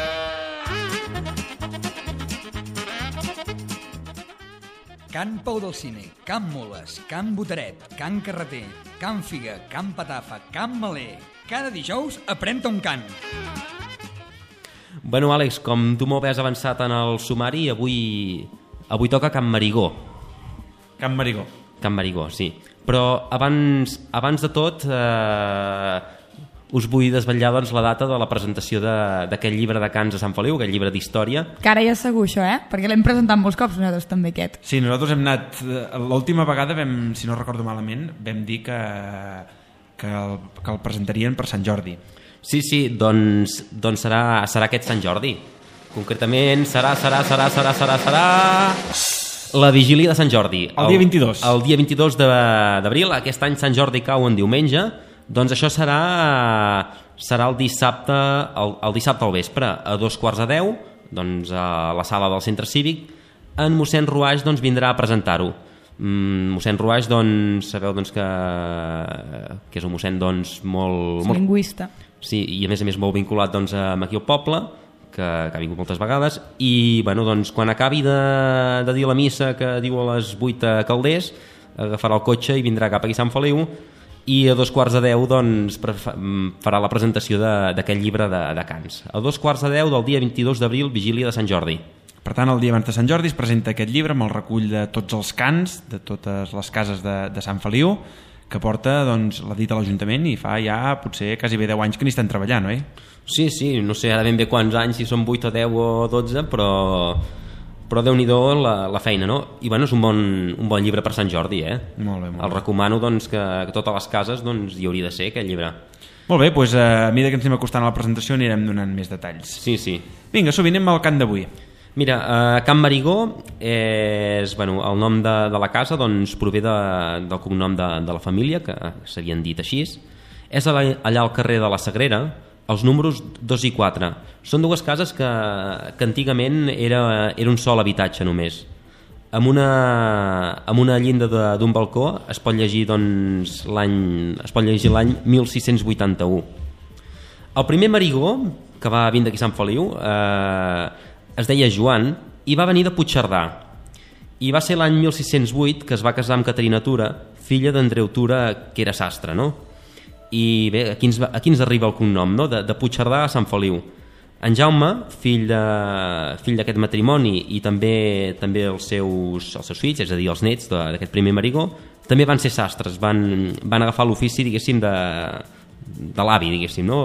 Can Pau del Cine, Can Moles, Can Boteret, Can Carreter, Can Figa, Can Patafa, Can Maler. Cada dijous aprèn-te un cant. Bueno, Àlex, com tu molt bé has avançat en el sumari, avui, avui toca Can Marigó. Can Marigó. Can Marigó, sí. Però abans, abans de tot... Eh, us vull desvetllar doncs, la data de la presentació d'aquest llibre de cants a Sant Feliu, aquest llibre d'història. Que ara ja és segur això, eh? Perquè l'hem presentat molts cops nosaltres també aquest. Sí, nosaltres hem anat... L'última vegada vam, si no recordo malament, vam dir que, que, el, que el presentarien per Sant Jordi. Sí, sí, doncs, doncs serà, serà aquest Sant Jordi. Concretament serà, serà, serà, serà, serà, serà... la vigília de Sant Jordi. El, el dia vint-i-dos. El dia vint-i-dos d'abril, aquest any Sant Jordi cau en diumenge. Doncs això serà, serà el dissabte el, el dissabte al vespre, a dos quarts de deu, doncs, a la sala del Centre Cívic. En mossèn Ruaix doncs, vindrà a presentar-ho. Mm, mossèn Ruaix, doncs, sabeu doncs, que, que és un mossèn doncs, molt... molt... lingüista. Sí, i a més a més molt vinculat doncs, amb aquí al poble, que, que ha vingut moltes vegades, i bueno, doncs, quan acabi de, de dir la missa que diu a les vuit a Calders, agafarà el cotxe i vindrà cap aquí a Sant Feliu, i a dos quarts de deu doncs, farà la presentació d'aquest llibre de, de cants. A dos quarts de deu del dia vint-i-dos d'abril, vigília de Sant Jordi. Per tant, el dia abans de Sant Jordi es presenta aquest llibre amb el recull de tots els cants de totes les cases de, de Sant Feliu, que porta, doncs, l'ha dit a l'Ajuntament i fa ja potser quasi bé deu anys que n'hi estan treballant, oi? Sí, sí, no sé ara ben bé quants anys, si són vuit o deu o dotze, però... però Déu-n'hi-do la, la feina, no? I bueno, és un bon, un bon llibre per Sant Jordi, eh? Molt bé, molt bé. El recomano doncs, que, que totes les cases doncs, hi hauria de ser aquest llibre. Molt bé, doncs a mesura que ens anem acostant a la presentació anirem donant més detalls. Sí, sí. Vinga, Subi, anem al cant d'avui. Mira, uh, Can Marigó és, bueno, el nom de, de la casa doncs, prové de, del cognom de, de la família, que s'havien dit així. És allà, allà al carrer de la Sagrera, els números dos i quatre. Són dues cases que, que antigament era, era un sol habitatge només. Amb una, amb una llinda d'un balcó es pot llegir doncs, l'any es pot llegir l'any mil sis-cents vuitanta-u. El primer Marigó, que va vindre aquí a Sant Feliu, eh, es deia Joan i va venir de Puigcerdà. I va ser l'any mil sis-cents vuit que es va casar amb Caterina Tura, filla d'Andreu Tura, que era sastre, no? I bé, aquí ens, aquí ens arriba el cognom, no? De, de Puigcerdà a Sant Feliu. En Jaume, fill de, fill d'aquest matrimoni i també també els seus, els seus fills, és a dir, els nets d'aquest primer Marigó, també van ser sastres, van, van agafar l'ofici, diguéssim, de, de l'avi, diguéssim, no?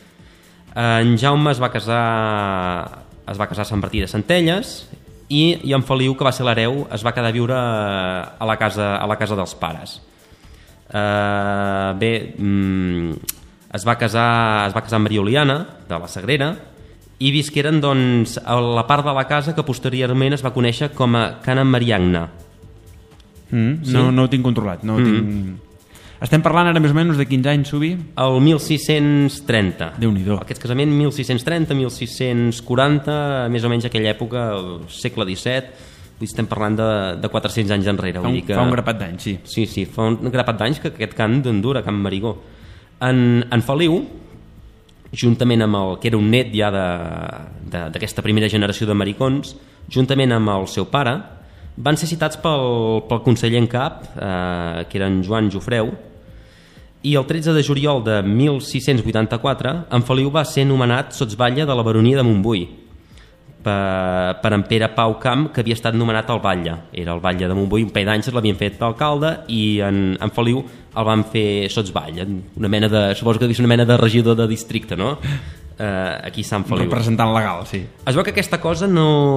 En Jaume es va casar es va casar a Sant Martí de Centelles i, i en Feliu, que va ser l'hereu, es va quedar a viure a la casa, a la casa dels pares. Uh, bé, mm, es va casar es va casar amb Maria Oliana, de la Sagrera, i visqueren doncs, a la part de la casa que posteriorment es va conèixer com a Can Mariagna. Mm, sí? no, no ho tinc controlat. No ho mm. tinc... Estem parlant ara més o menys de quinze anys, Subi? El mil sis-cents trenta. Déu-n'hi-do. Aquest casament mil sis-cents trenta, mil sis-cents quaranta, més o menys aquella època, segle disset, vull dir, estem parlant de, de quatre-cents anys enrere. Fa un, vull dir que... fa un grapat d'anys, sí. Sí, sí, fa un grapat d'anys que aquest cant d'Endura, Can Marigó. En, en Feliu, juntament amb el que era un net ja d'aquesta primera generació de maricons, juntament amb el seu pare, van ser citats pel, pel conseller en cap, eh, que era en Joan Jofreu, i el tretze de juliol de mil sis-cents vuitanta-quatre en Feliu va ser nomenat sotsbatlle de la baronia de Montbui per, per en Pere Pau Camp, que havia estat nomenat al batlle. Era el batlle de Montbui, un parell d'anys l'havien fet alcalde i en, en Feliu el van fer sotsbatlle, una mena de, suposo que és una mena de regidor de districte, no? Eh, aquí a Sant Feliu. Representant legal, sí. Es veu que aquesta cosa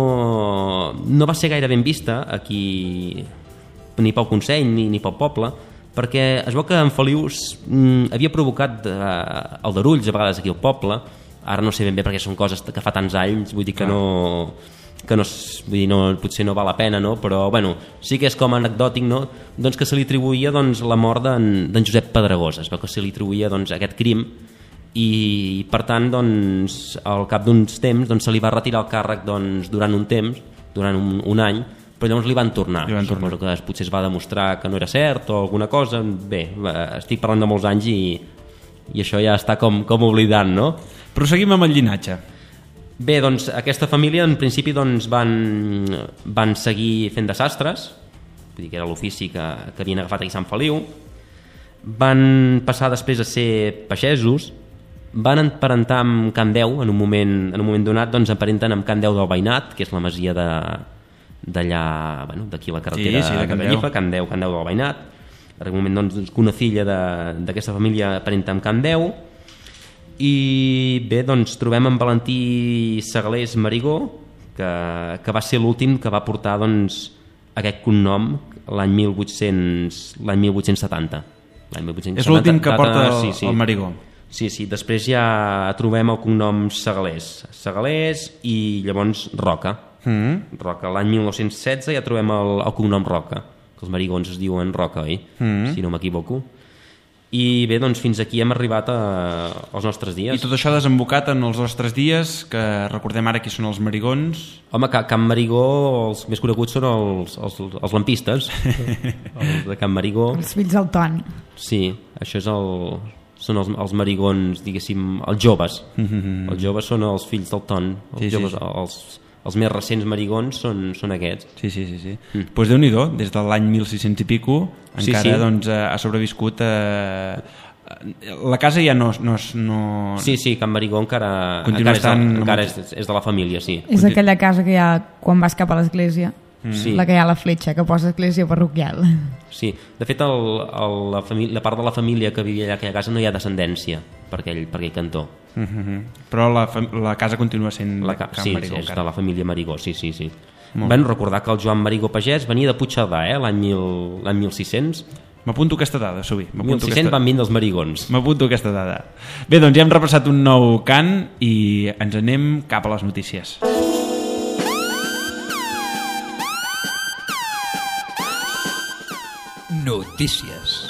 no, no va ser gaire ben vista aquí, ni pel Consell ni, ni pel poble, perquè es veu que en Feliu mm, havia provocat eh, aldarulls a vegades aquí al poble. Ara no sé ben bé perquè són coses que fa tants anys, vull dir que no, que no, vull dir, no potser no val la pena, no? Però bueno, sí que és com anecdòtic, no? Doncs que se li atribuïa doncs, la mort d'en Josep Pedregosa. Es veu que se li atribuïa doncs, aquest crim i per tant doncs, al cap d'uns temps doncs, se li va retirar el càrrec doncs, durant un temps, durant un, un any, però llavors li van tornar. Li van tornar. Suposo que potser es va demostrar que no era cert o alguna cosa. Bé, estic parlant de molts anys i, i això ja està com, com oblidant, no? Proseguim amb el llinatge. Bé, doncs aquesta família en principi doncs, van, van seguir fent de sastres, vull dir que era l'ofici que, que havien agafat aquí a Sant Feliu, van passar després a ser pagesos, van emparentar amb Can Deu, en un moment, en un moment donat doncs emparenten amb Can Deu del Veïnat, que és la masia de d'allà, bueno, d'aquí la carretera sí, sí, de Gallifa, Can Deu, Can Deu del Veïnat. En un moment doncs, una filla d'aquesta família aparenta amb Can Deu i bé, doncs trobem en Valentí Segalés Marigó, que, que va ser l'últim que va portar doncs, aquest cognom l'any mil vuit-cents l'any mil vuit-cents setanta. L'any mil vuit-cents setanta. És l'últim que porta el, sí, sí. el Marigó. Sí, sí, després ja trobem el cognom Segalés. Segalés i llavors Roca. Mm. Roca. L'any mil nou-cents setze ja trobem el, el cognom Roca, que els marigons es diuen Roca, oi? Mm. Si no m'equivoco. I bé, doncs fins aquí hem arribat a, als nostres dies. I tot això ha desembocat en els nostres dies, que recordem ara qui són els marigons. Home, a Can Marigó els més coneguts són els, els, els lampistes. Els de Can Marigó. Els fills del Ton. Sí, això és el... són els, els marigons, diguéssim, els joves. Mm-hmm. Els joves són els fills del Ton. Els sí, joves, sí, sí. Els, els més recents marigons són, són aquests. Sí, sí, sí. sí. Mm. Pues Déu-n'hi-do, des de l'any mil sis-cents i pico sí, encara sí. Doncs, ha sobreviscut... Eh... La casa ja no... no, no... Sí, sí, Can Marigó encara, encara, estant... és, encara és, és de la família, sí. És aquella casa que hi ha quan vas cap a l'església. Mm. Sí. La que hi ha la fletxa, que posa església parroquial. Sí, de fet el, el, la, família, la part de la família que vivia allà a aquella casa no hi ha descendència per aquell, per aquell cantó. Mm-hmm. Però la, la casa continua sent la ca- Can sí, Marigó. Sí, és encara. de la família Marigó, sí, sí, sí. Van recordar que el Joan Marigó Pagès venia de Puigcerdà, eh, l'any mil sis-cents. M'apunto aquesta dada, Subi. mil sis-cents aquesta... van vindre els marigons. M'apunto aquesta dada. Bé, doncs ja hem repassat un nou cant i ens anem cap a les notícies. Notícies.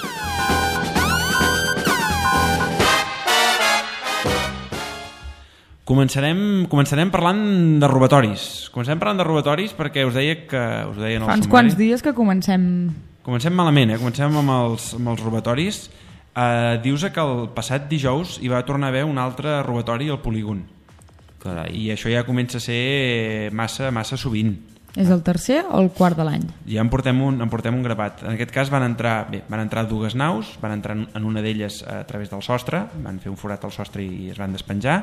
Començarem, començarem parlant de robatoris. Començarem parlant de robatoris perquè us deia que... Us deia en el Fa uns sumari. quants dies que comencem... Comencem malament, eh? Comencem amb els, amb els robatoris. Uh, dius que el passat dijous hi va tornar a haver un altre robatori al polígon. Carai. I això ja comença a ser massa, massa sovint. És el tercer o el quart de l'any? Ja en portem, un, en portem un gravat. En aquest cas van entrar, bé, van entrar dues naus, van entrar en una d'elles a través del sostre, van fer un forat al sostre i es van despenjar,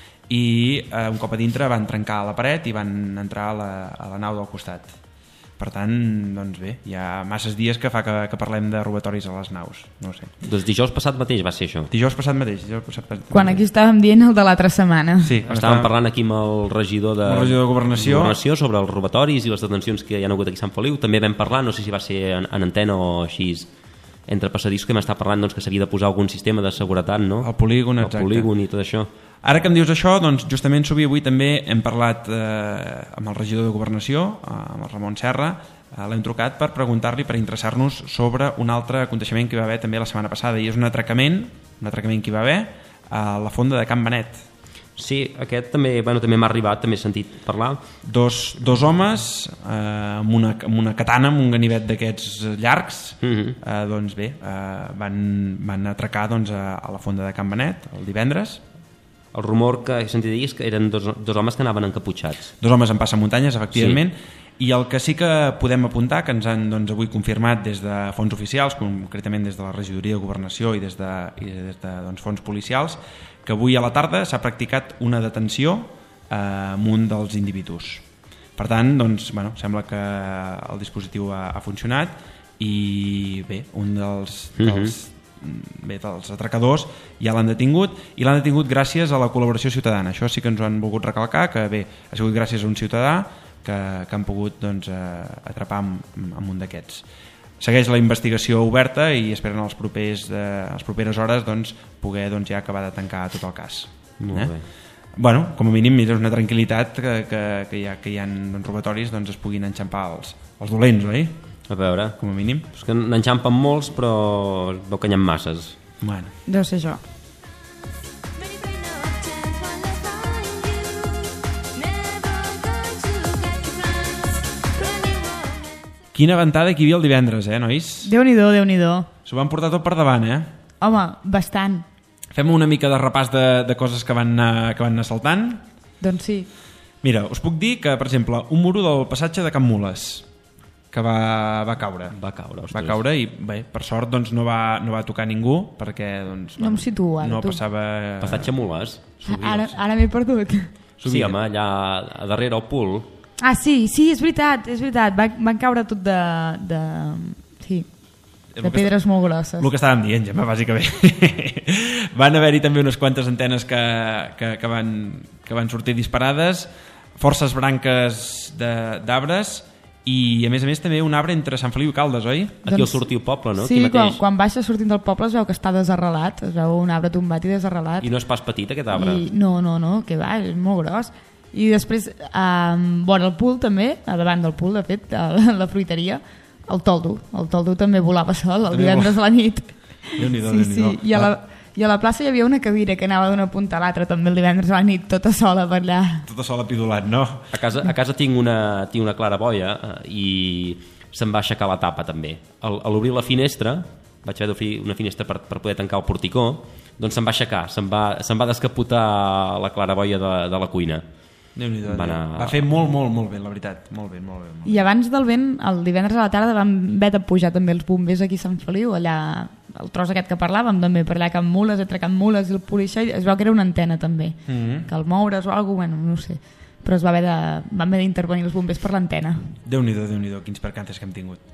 i eh, un cop a dintre van trencar la paret i van entrar a la, a la nau del costat. Per tant, doncs bé, hi ha masses dies que fa que, que parlem de robatoris a les naus, no ho sé. Doncs dijous passat mateix va ser això. Dijous passat mateix. Dijous passat mateix. Quan aquí estàvem dient el de l'altra setmana. Sí, estàvem estava... parlant aquí amb el regidor de, el regidor de Governació. Governació sobre els robatoris i les detencions que hi ha hagut aquí a Sant Feliu. També vam parlar, no sé si va ser en, en antena o així entre passadissos, que m'està parlant doncs, que s'havia de posar algun sistema de seguretat, no? El polígon, exacte. El polígon i tot això. Ara que em dius això, doncs justament Sobi, avui també hem parlat eh, amb el regidor de Governació, eh, amb el Ramon Serra, eh, l'hem trucat per preguntar-li, per interessar-nos sobre un altre aconteixement que hi va haver també la setmana passada, i és un atracament, un atracament que hi va haver a la fonda de Can Benet. Sí, aquest també, bueno, també m'ha arribat, també he sentit parlar. Dos, dos homes eh, amb, una, amb una katana, amb un ganivet d'aquests llargs, uh-huh. eh, doncs bé, eh, van, van atracar doncs, a, a la fonda de Can Benet el divendres. El rumor que he sentit dir és que eren dos, dos homes que anaven encaputxats. Dos homes en passamuntanyes, efectivament, sí. I el que sí que podem apuntar, que ens han doncs, avui confirmat des de fons oficials, concretament des de la regidoria de Governació i des de, i des de doncs, fons policials, que avui a la tarda s'ha practicat una detenció eh, amb un dels individus. Per tant, doncs, bueno, sembla que el dispositiu ha, ha funcionat i bé, un dels, dels, bé, dels atracadors ja l'han detingut, i l'han detingut gràcies a la col·laboració ciutadana. Això sí que ens ho han volgut recalcar, que bé, ha sigut gràcies a un ciutadà que, que han pogut doncs, atrapar amb, amb un d'aquests. Segueix la investigació oberta i esperen els propers, eh, les properes hores doncs, poder doncs, ja acabar de tancar tot el cas. Molt eh? bé. Bueno, com a mínim és una tranquil·litat que, que, que, hi ha, que hi ha doncs, robatoris doncs, es puguin enxampar els, els dolents, oi? A veure, com a mínim. És que n'enxampen molts, però veu que n'hi ha masses. Bueno. Deu ser això. Quina ventada que hi havia el divendres, eh, nois? Déu-n'hi-do, Déu-n'hi-do. S'ho van portar tot per davant, eh? Home, bastant. Fem una mica de repàs de, de coses que van, anar, que van anar saltant? Doncs sí. Mira, us puc dir que, per exemple, un muro del passatge de Can Mules, que va, va caure. Va caure, ostres. Va caure i, bé, per sort, doncs, no, va, no va tocar ningú, perquè, doncs... No em situo, ara, no tu. passava... Passatge Mules? Ara, ara m'he perdut. Sí, home, allà a darrere el pool. Ah, sí, sí, és veritat, és veritat. Van, van caure tot de... de sí, de pedres molt grosses. El que estàvem dient, Gemma, bàsicament. Van haver-hi també unes quantes antenes que, que, que, van, que van sortir disparades, forces branques d'arbres i, a més a més, també un arbre entre Sant Feliu i Caldes, oi? Aquí doncs, al sortiu poble, no? Sí, Aquí quan, quan baixes sortint del poble es veu que està desarrelat, es veu un arbre tombat i desarrelat. I no és pas petit, aquest arbre? I, no, no, no, que va, és molt gros. I després, um, bueno, el pool també, a davant del pool, de fet, a la, la fruiteria, el toldo. El toldo també volava sol el divendres a la nit. Déu-n'hi-do, sí, Déu-n'hi-do. sí. I a, la, I a la plaça hi havia una cadira que anava d'una punta a l'altra també el divendres a la nit, tota sola per allà. Tota sola pidolant, no? A casa, a casa tinc, una, tinc una claraboia i se'm va aixecar la tapa també. Al, a l'obrir la finestra, vaig haver d'obrir una finestra per, per poder tancar el porticó, doncs se'm va aixecar, se'm va, se'm va descapotar la claraboia de, de la cuina. Déu-n'hi-do, va, anar... va fer molt, molt, molt bé, la veritat. Molt bé, molt bé. Molt bé. I abans del vent, el divendres a la tarda vam haver de pujar també els bombers aquí a Sant Feliu, allà, el tros aquest que parlàvem, també per allà a Can Mules, entre Can Mules i el Polixà, es veu que era una antena també, mm-hmm. que al moure's o alguna cosa, bueno, no sé, però es va haver de, van haver d'intervenir els bombers per l'antena. Déu-n'hi-do, Déu-n'hi-do, quins percances que hem tingut.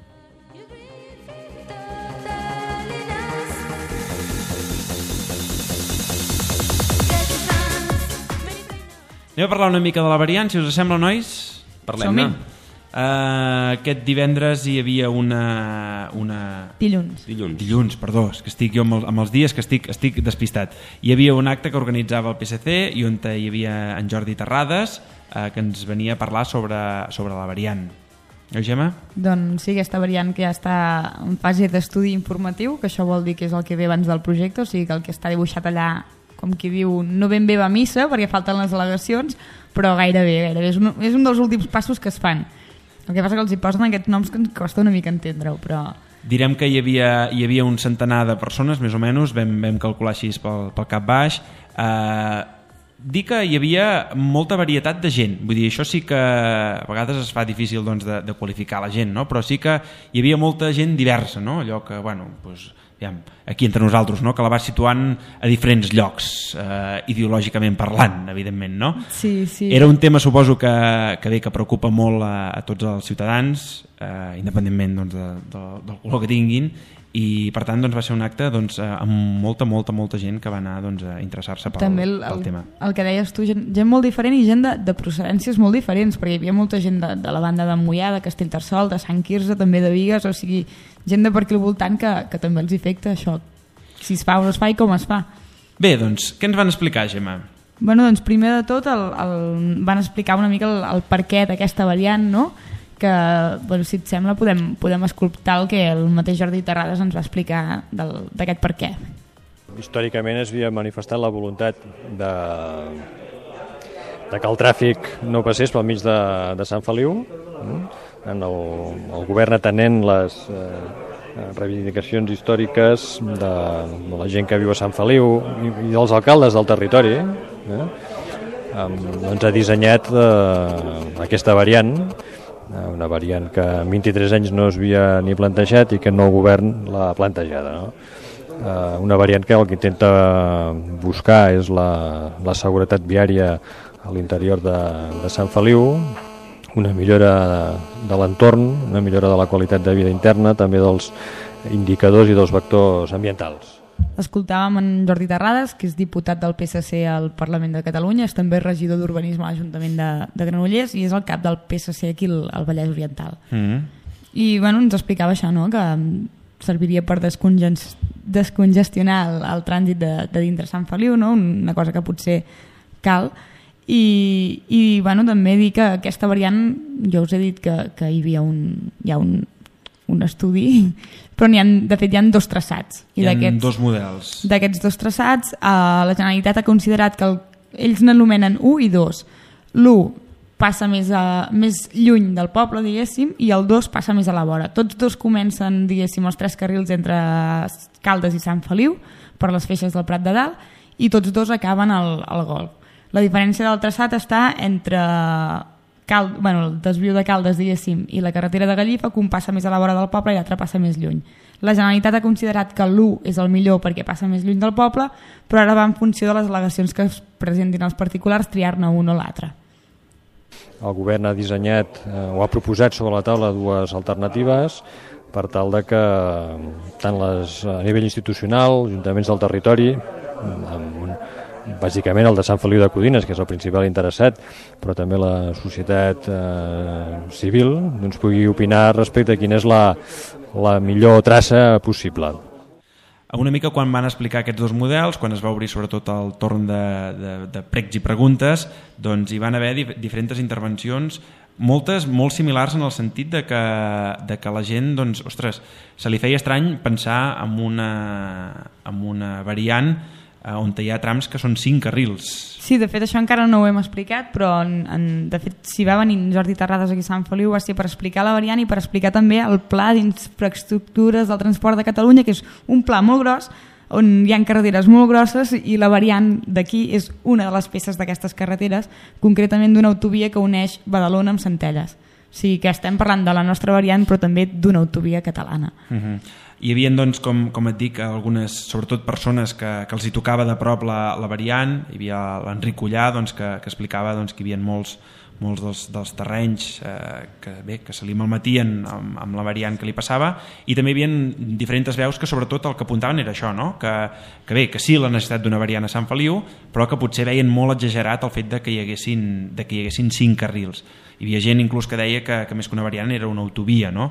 Anem a parlar una mica de la variant, si us sembla, nois. Parlem-ne. Uh, aquest divendres hi havia una... una... Dilluns. Dilluns. Dilluns, perdó, és que estic jo amb, el, amb els dies que estic, estic despistat. Hi havia un acte que organitzava el P S C i on hi havia en Jordi Terrades, uh, que ens venia a parlar sobre, sobre la variant. Eh, Gemma? Doncs sí, aquesta variant que ja està en fase d'estudi informatiu, que això vol dir que és el que ve abans del projecte, o sigui que el que està dibuixat allà, com qui diu, no ben bé va a missa perquè falten les al·legacions, però gairebé, gairebé. És un, és un dels últims passos que es fan. El que passa que els hi posen aquests noms que ens costa una mica entendre-ho, però... Direm que hi havia, hi havia un centenar de persones, més o menys, vam, vam calcular així pel, pel cap baix. Eh, dir que hi havia molta varietat de gent, vull dir, això sí que a vegades es fa difícil doncs, de, de qualificar la gent, no? Però sí que hi havia molta gent diversa, no? Allò que, bueno, doncs... Aviam, aquí entre nosaltres, no? Que la va situant a diferents llocs, eh, ideològicament parlant, evidentment, no? Sí, sí. Era un tema, suposo, que, que bé, que preocupa molt a, a tots els ciutadans, eh, independentment doncs, de, de, del color que tinguin, i per tant doncs, va ser un acte doncs, amb molta, molta, molta gent que va anar doncs, a interessar-se pel, També el, pel el, tema. El que deies tu, gent, gent molt diferent i gent de, de procedències molt diferents, perquè hi havia molta gent de, de la banda de Moià, de Castellterçol, de Sant Quirze, també de Bigues, o sigui, gent de per aquí al voltant que, que també els afecta això, si es fa o no es fa i com es fa. Bé, doncs, què ens van explicar, Gemma? Bueno, doncs primer de tot el, el, van explicar una mica el, el perquè d'aquesta variant, no? Que, bueno, si et sembla, podem, podem escoltar el que el mateix Jordi Terrades ens va explicar d'aquest per què. Històricament es havia manifestat la voluntat de, de que el tràfic no passés pel mig de, de Sant Feliu, en el, el govern atenent les eh, reivindicacions històriques de, de la gent que viu a Sant Feliu i, i dels alcaldes del territori, eh? Um, doncs ha dissenyat eh, aquesta variant, una variant que en vint-i-tres anys no es havia ni plantejat i que el nou govern l'ha plantejada, no? Uh, una variant que el que intenta buscar és la, la seguretat viària a l'interior de, de Sant Feliu, una millora de, de l'entorn, una millora de la qualitat de vida interna, també dels indicadors i dels vectors ambientals. Escoltàvem en Jordi Terrades, que és diputat del P S C al Parlament de Catalunya, és també regidor d'Urbanisme a l'Ajuntament de, de Granollers i és el cap del P S C aquí al, al Vallès Oriental. Mm-hmm. I bueno, ens explicava això, no? Que serviria per descongest, descongestionar el, el trànsit de, de dintre Sant Feliu, no? Una cosa que potser cal. I, i bueno, també dir que aquesta variant, jo us he dit que, que hi havia un, hi ha un, un estudi, però n'hi ha, de fet hi ha dos traçats. I hi ha dos models. D'aquests dos traçats, eh, la Generalitat ha considerat que el, ells n'anomenen u i dos. l'u passa més, a, més lluny del poble, diguéssim, i el dos passa més a la vora. Tots dos comencen, diguéssim, els tres carrils entre Caldes i Sant Feliu, per les feixes del Prat de Dalt, i tots dos acaben al, al Golf. La diferència del traçat està entre Cal, bueno, el desviu de Caldes, diguéssim, i la carretera de Gallifa, que un passa més a la vora del poble i l'altre passa més lluny. La Generalitat ha considerat que l'u és el millor perquè passa més lluny del poble, però ara va en funció de les al·legacions que es presentin els particulars triar-ne un o l'altre. El govern ha dissenyat eh, o ha proposat sobre la taula dues alternatives per tal de que tant les, a nivell institucional, ajuntaments del territori, amb un, bàsicament el de Sant Feliu de Codines, que és el principal interessat, però també la societat eh, civil, doncs pugui opinar respecte a quina és la, la millor traça possible. Una mica quan van explicar aquests dos models, quan es va obrir sobretot el torn de, de, de pregs i preguntes, doncs hi van haver dif diferents intervencions, moltes molt similars en el sentit de que, de que la gent, doncs, ostres, se li feia estrany pensar en una, en una variant on hi ha trams que són cinc carrils. Sí, de fet això encara no ho hem explicat, però en, en, de fet si va venir Jordi Terrades aquí a Sant Feliu va ser per explicar la variant i per explicar també el pla d'infraestructures del transport de Catalunya, que és un pla molt gros on hi ha carreteres molt grosses i la variant d'aquí és una de les peces d'aquestes carreteres, concretament d'una autovia que uneix Badalona amb Centelles. O sigui que estem parlant de la nostra variant però també d'una autovia catalana. Uh-huh. Hi havia, doncs, com, com et dic, algunes, sobretot persones que, que els hi tocava de prop la, la variant. Hi havia l'Enric Ullà, doncs, que, que explicava doncs, que hi havia molts, molts dels, dels terrenys eh, que, bé, que se li malmetien amb, amb la variant que li passava, i també hi havia diferents veus que sobretot el que apuntaven era això, no? que, que bé, que sí la necessitat d'una variant a Sant Feliu, però que potser veien molt exagerat el fet de que hi haguessin, de que hi haguessin cinc carrils. Hi havia gent inclús que deia que, que més que una variant era una autovia, no?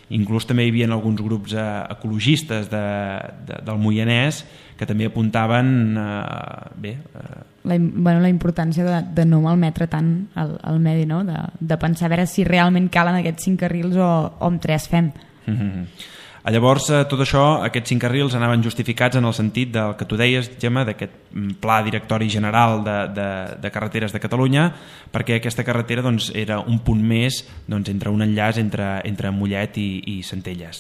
Inclús també hi havia alguns grups ecologistes de, de, del Moianès que també apuntaven eh, bé, eh, la, bueno, la importància de, de no malmetre tant el, el medi, no? de, de pensar a veure si realment calen aquests cinc carrils o, o amb tres fem. Mm-hmm. Llavors, tot això, aquests cinc carrils anaven justificats en el sentit del que tu deies, Gemma, d'aquest pla directori general de, de, de carreteres de Catalunya, perquè aquesta carretera doncs, era un punt més doncs, entre un enllaç entre, entre Mollet i, i Centelles.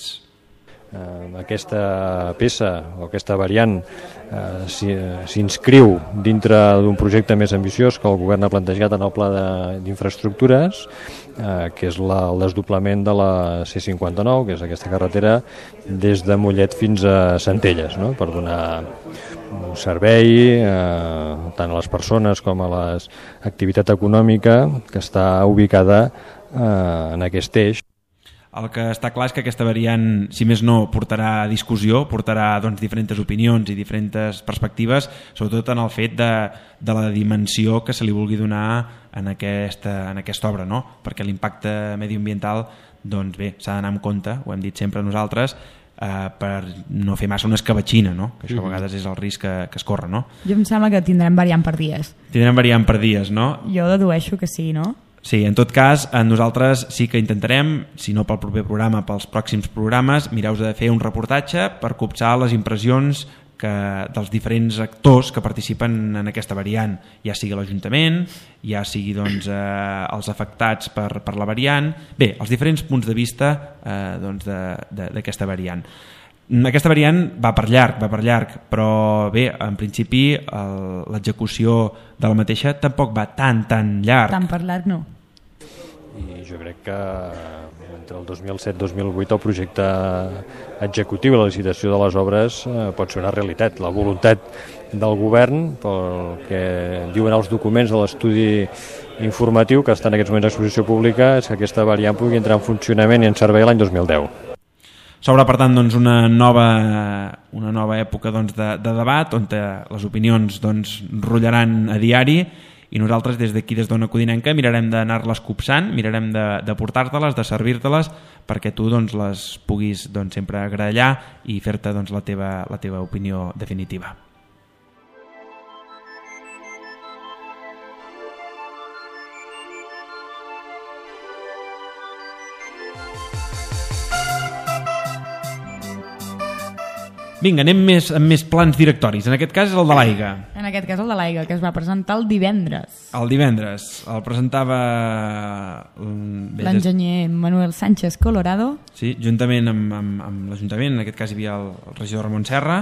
Aquesta peça o aquesta variant eh, s'inscriu dintre d'un projecte més ambiciós que el govern ha plantejat en el pla d'infraestructures, eh, que és la, el desdoblament de la C cinquanta-nou, que és aquesta carretera des de Mollet fins a Centelles, no? Per donar un servei eh, tant a les persones com a l'activitat econòmica que està ubicada eh, en aquest eix. El que està clar és que aquesta variant, si més no, portarà a discussió, portarà doncs, diferents opinions i diferents perspectives, sobretot en el fet de, de la dimensió que se li vulgui donar en aquesta, en aquesta obra, no? Perquè l'impacte mediambiental doncs bé, s'ha d'anar amb compte, ho hem dit sempre nosaltres, eh, per no fer massa una escabatxina, no? Que això a vegades és el risc que, que es corre, no? Jo em sembla que tindrem variant per dies. Tindrem variant per dies, no? Jo dedueixo que sí, no? Sí, en tot cas, nosaltres sí que intentarem, si no pel proper programa, pels pròxims programes, mireu de fer un reportatge per copsar les impressions que, dels diferents actors que participen en aquesta variant, ja sigui l'Ajuntament, ja sigui doncs, eh, els afectats per, per la variant, bé, els diferents punts de vista eh, doncs, d'aquesta variant. Aquesta variant va per llarg, va per llarg, però bé, en principi l'execució de la mateixa tampoc va tan, tan llarg. Tan per llarg no. I jo crec que entre el dos mil set i dos mil vuit el projecte executiu i la licitació de les obres eh, pot ser una realitat. La voluntat del govern, pel que diuen els documents de l'estudi informatiu que està en aquests moments d'exposició pública, és que aquesta variant pugui entrar en funcionament i en servei l'any dos mil deu. S'obre, per tant, doncs, una, nova, una nova època doncs, de, de debat on les opinions doncs, rotllaran a diari i nosaltres des d'aquí, des d'Ona Codinenca, mirarem d'anar-les copsant, mirarem de, de portar-te-les, de servir-te-les perquè tu doncs, les puguis doncs, sempre agrellar i fer-te doncs, la, teva, la teva opinió definitiva. Vinga, anem més, amb més plans directoris. En aquest cas és el de l'Aiga. En aquest cas el de l'Aiga, que es va presentar el divendres. El divendres. El presentava l'enginyer Manuel Sánchez Colorado. Sí, juntament amb, amb, amb l'Ajuntament. En aquest cas hi havia el, el regidor Ramon Serra.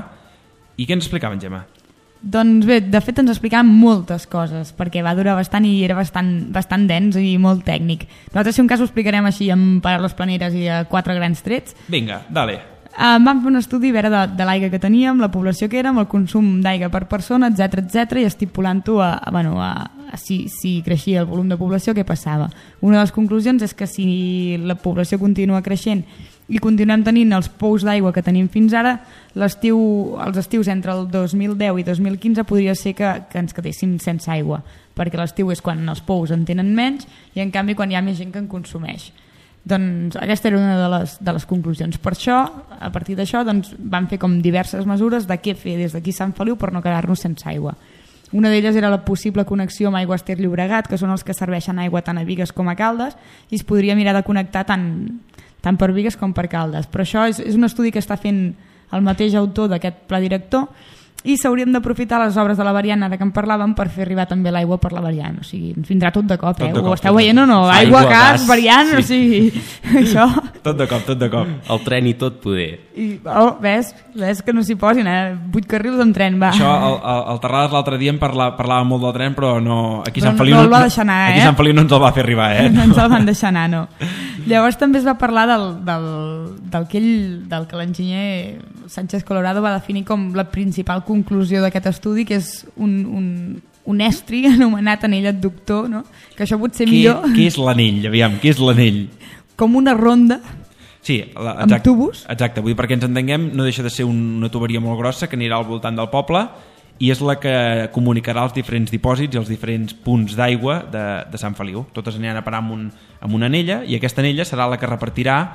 I què ens explicaven, Gemma? Doncs bé, de fet ens explicaven moltes coses, perquè va durar bastant i era bastant, bastant dens i molt tècnic. Nosaltres, si un cas, ho explicarem així amb paraules planeres i a quatre grans trets. Vinga, dale. Uh, vam fer un estudi a veure de, de l'aigua que teníem, la població que érem, el consum d'aigua per persona, etcètera, etcètera, i estipulant-ho a, a, bueno, a, a si, si creixia el volum de població, què passava. Una de les conclusions és que si la població continua creixent i continuem tenint els pous d'aigua que tenim fins ara, l'estiu, els estius entre el dos mil deu i dos mil quinze podria ser que, que ens quedéssim sense aigua, perquè l'estiu és quan els pous en tenen menys i en canvi quan hi ha més gent que en consumeix. Doncs aquesta era una de les, de les conclusions. Per això, a partir d'això, doncs, vam fer com diverses mesures de què fer des d'aquí a Sant Feliu per no quedar-nos sense aigua. Una d'elles era la possible connexió amb Aigües Ter Llobregat, que són els que serveixen aigua tant a Bigues com a Caldes, i es podria mirar de connectar tant, tant per Bigues com per Caldes. Però això és, és un estudi que està fent el mateix autor d'aquest pla director, i s'haurien d'aprofitar les obres de la variant, ara que en parlàvem, per fer arribar també l'aigua per la variant. O sigui, ens vindrà tot de cop, eh? Tot de cop, ho esteu veient o no? Aigua, aigua gas, gas, variant, sí. O sigui, això... Tot de cop, tot de cop. El tren i tot poder. I, oh, ves, ves que no s'hi posin, eh? Vuit carrils en tren, va. Això, el, el, el Terrades l'altre dia en parla, parlava molt del tren, però no... Aquí a Sant Feliu no, no el va deixar anar, eh? Aquí Sant Feliu no ens el va fer arribar, eh? No ens el van deixar anar, no. Llavors també es va parlar del, del, del, que, ell, del que l'enginyer Sánchez Colorado va definir com la principal conclusió d'aquest estudi, que és un, un, un estri anomenat anell adductor, no? Que això pot ser què, millor... Què és l'anell, aviam? Què és l'anell? Com una ronda sí, la, exacte, amb tubos. Exacte, vull dir, perquè ens entenguem, no deixa de ser una tuberia molt grossa que anirà al voltant del poble i és la que comunicarà els diferents dipòsits i els diferents punts d'aigua de, de Sant Feliu. Totes aniran a parar amb, un, amb una anella i aquesta anella serà la que repartirà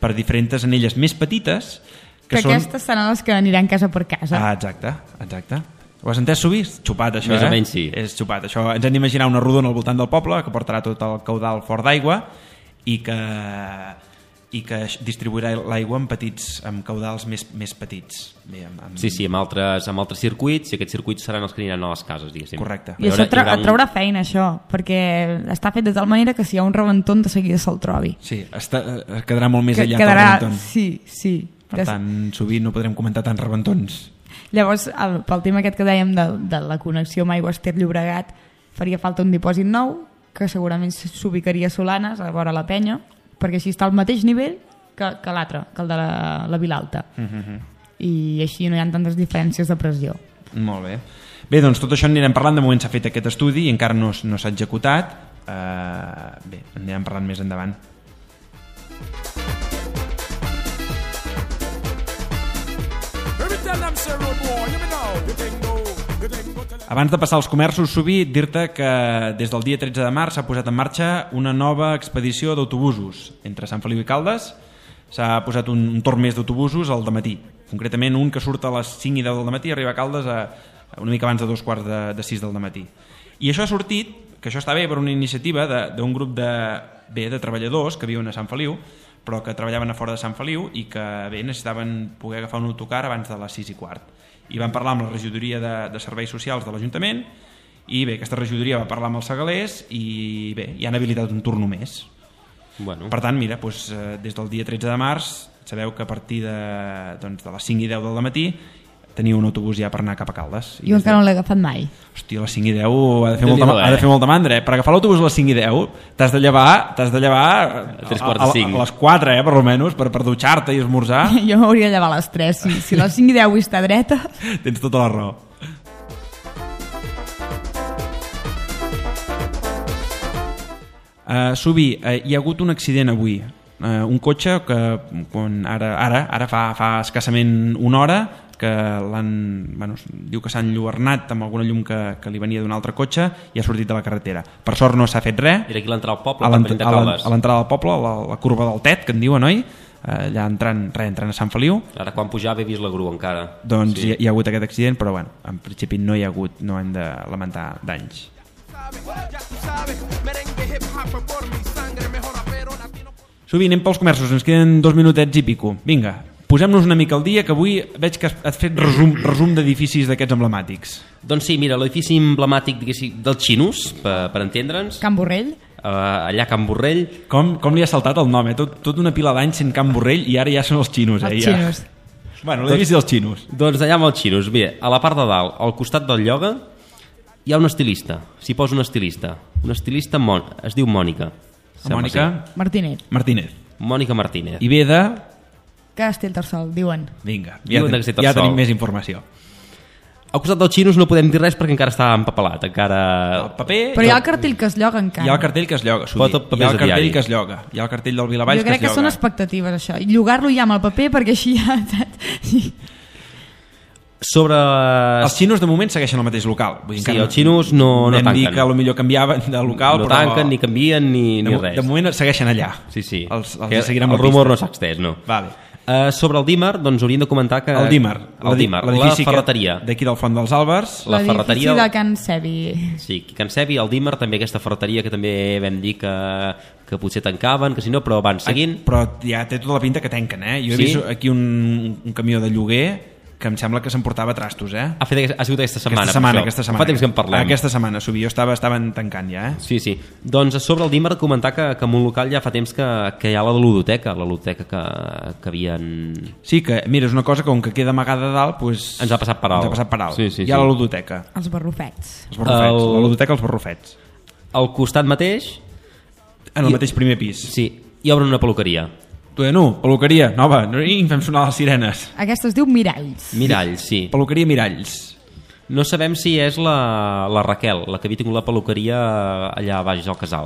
per diferents anelles més petites que, que són... aquestes seran les que aniran casa per casa. Ah, exacte, exacte. Ho has entès, Subi? Xupat, això, Més eh? o menys, sí. És xupat. Això, ens hem d'imaginar una rodona al voltant del poble que portarà tot el caudal fort d'aigua i que, i que distribuirà l'aigua en petits, amb caudals més, més petits. Bé, amb, amb... Sí, sí, amb altres, amb altres circuits, i aquests circuits seran els que aniran a les cases, diguéssim. Correcte. I això tra un... traurà feina, això, perquè està fet de tal manera que si hi ha un rebentón de seguida se'l trobi. Sí, està, quedarà molt més que, aïllat quedarà... el rebentón. Sí, sí. Per tant, sovint no podrem comentar tants rebentons. Llavors, el, pel tema aquest que dèiem de, de la connexió amb Aigües Ter Llobregat, faria falta un dipòsit nou, que segurament s'ubicaria a Solanes, a vora la penya, perquè així està al mateix nivell que, que l'altre, que el de la, la Vilalta. Uh-huh. I així no hi ha tantes diferències de pressió. Molt bé. Bé, doncs tot això anirem parlant. De moment s'ha fet aquest estudi i encara no, no s'ha executat. Uh, bé, anirem parlant més endavant. Abans de passar als comerços, Subi, dir-te que des del dia tretze de març s'ha posat en marxa una nova expedició d'autobusos entre Sant Feliu i Caldes. S'ha posat un, un torn més d'autobusos al dematí, concretament un que surt a les cinc i deu del matí i arriba a Caldes a, a una mica abans de dos quarts de, de sis del dematí. I això ha sortit, que això està bé per una iniciativa d'un grup de, bé, de treballadors que viuen a Sant Feliu, però que treballaven a fora de Sant Feliu i que bé, necessitaven poder agafar un autocar abans de les sis i quart. I van parlar amb la regidoria de, de serveis socials de l'Ajuntament i bé, aquesta regidoria va parlar amb els segalers i bé, hi han habilitat un turno més. Bueno. Per tant, mira, doncs, des del dia tretze de març sabeu que a partir de, doncs, de les cinc i deu del matí teniu un autobús ja per anar cap a Caldes. Jo encara no l'he agafat mai. Hòstia, a les cinc i deu ha de fer, molta, ha de fer molta mandra, eh? Per agafar l'autobús a les cinc i deu t'has de llevar, t'has de llevar a, a, a, a les quatre, eh, per almenys, per, per dutxar-te i esmorzar. Jo m'hauria de llevar a les tres, si, si a les cinc i deu està dreta. Tens tota la raó. Uh, Subi, uh, hi ha hagut un accident avui. Uh, un cotxe que quan ara, ara, ara fa, fa escassament una hora que l'han, bueno, diu que s'ha enlluernat amb alguna llum que, que li venia d'un altre cotxe i ha sortit de la carretera. Per sort no s'ha fet res. Era aquí l'entrada al poble, a l'entrada al poble, la, la curva del Tet, que en diuen, oi? Allà entrant, re, entrant a Sant Feliu. Ara quan pujava he vist la grua encara. Doncs sí. hi, hi ha hagut aquest accident, però bueno, en principi no hi ha hagut, no hem de lamentar danys. Subi, anem pels comerços, ens queden dos minutets i pico. Vinga, posem-nos una mica al dia, que avui veig que has fet resum, resum d'edificis d'aquests emblemàtics. Doncs sí, mira, l'edifici emblemàtic dels xinos, per, per entendre'ns. Can Borrell. Uh, allà a Can Borrell. Com, com li ha saltat el nom, eh? Tot, tot una pila d'anys sent Can Borrell i ara ja són els xinos, eh? Els ja. xinos. Bueno, l'edifici dels xinos. Doncs allà amb els xinos. Bé, a la part de dalt, al costat del lloga, hi ha un estilista. S'hi posa un estilista. Un estilista, Mon es diu Mònica. Mònica? Martínez. Martínez. Mònica Martínez. I ve de... Castellterçol, diuen. Vinga, ja, ten, ja tenim més informació. Al costat dels xinos no podem dir res perquè encara està empapelat, encara... El paper... Però hi ha el cartell que es lloga encara. Hi ha el cartell que es lloga, Subi. Hi ha el cartell que es lloga. Hi ha el cartell del Vilavalls que es lloga. Jo crec que, que són expectatives, això. I llogar-lo ja amb el paper perquè així ja... Sí. Sobre... Els xinos de moment segueixen el mateix local. Vull dir, sí, els xinos no, no tanquen. Vam dir que potser canviaven de local, no però... No tanquen, ni canvien, ni, ni de, res. De moment segueixen allà. Sí, sí. Els, els que seguirem el rumor no s'ha extès, no. Vale. Uh, sobre el Dímar, doncs hauríem de comentar que... El Dímar. El Dímar, la ferreteria. D'aquí del Font dels Àlbers. La ferreteria... de Can Sebi. Sí, Can Sebi, el Dímar, també aquesta ferreteria que també vam dir que, que potser tancaven, que si no, però van seguint. Ai, però ja té tota la pinta que tanquen, eh? Jo he sí? vist aquí un, un camió de lloguer que em sembla que s'emportava trastos, eh? Ha, fet, ha sigut aquesta setmana. Aquesta setmana, aquesta setmana. Fa temps que en parlem. Aquesta setmana, Subi, jo estava, estaven tancant ja, eh? Sí, sí. Doncs sobre el Dímar comentar que, que en un local ja fa temps que, que hi ha la ludoteca, la ludoteca que, que havien... Sí, que mira, és una cosa que com que queda amagada a dalt, pues, ens ha passat per alt. Ens ha passat per alt. Sí, sí, hi ha sí. la ludoteca. Els barrufets. Els barrufets, el... la ludoteca els barrufets. Al costat mateix... En el i... mateix primer pis. Sí, hi obre una peluqueria. Bueno, peluqueria, nova, no hi fem sonar les sirenes. Aquesta es diu Miralls. Miralls, sí. Peluqueria Miralls. No sabem si és la, la Raquel, la que havia tingut la peluqueria allà baix al casal.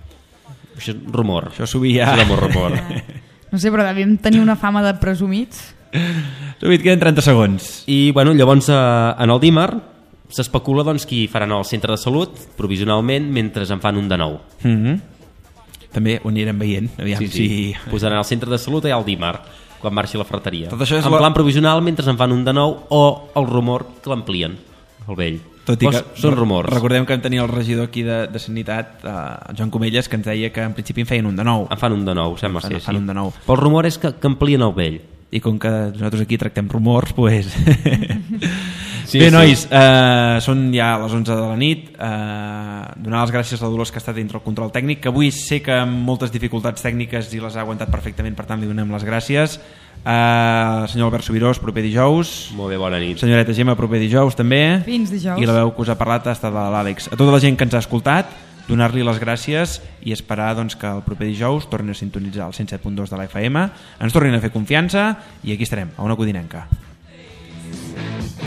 Això és rumor. Això subia... Això és rumor. No sé, però devem tenir una fama de presumits. Subit, queden trenta segons. I, bueno, llavors, eh, en el Dímar s'especula doncs, qui faran el centre de salut provisionalment mentre en fan un de nou. Mhm. També ho anirem veient, aviam sí, sí. si... Posaran al centre de salut i al Dimar, quan marxi la ferreteria. Tot això és en la... plan provisional, mentre en fan un de nou, o el rumor que l'amplien, el vell. Tot i que Pues són rumors. Recordem que vam tenir el regidor aquí de, de Sanitat, eh, Joan Comelles, que ens deia que en principi en feien un de nou. En fan un de nou, sembla ser, sí. fan un de nou. Però el rumor és que, que amplien el vell. I com que nosaltres aquí tractem rumors, pues... sí, Bé, nois, sí. eh, són ja les onze de la nit. Eh, donar les gràcies a la Dolors, que ha estat dintre el control tècnic, que avui sé que amb moltes dificultats tècniques i les ha aguantat perfectament, per tant li donem les gràcies. Uh, senyor Albert Subirós, proper dijous. Molt bé, bona nit. Senyoreta Gemma, proper dijous també. Fins dijous. I la veu que us ha parlat ha estat de l'Àlex. A tota la gent que ens ha escoltat, donar-li les gràcies i esperar doncs, que el proper dijous tornin a sintonitzar el cent set punt dos de la F M, ens tornin a fer confiança i aquí estarem, a una codinenca.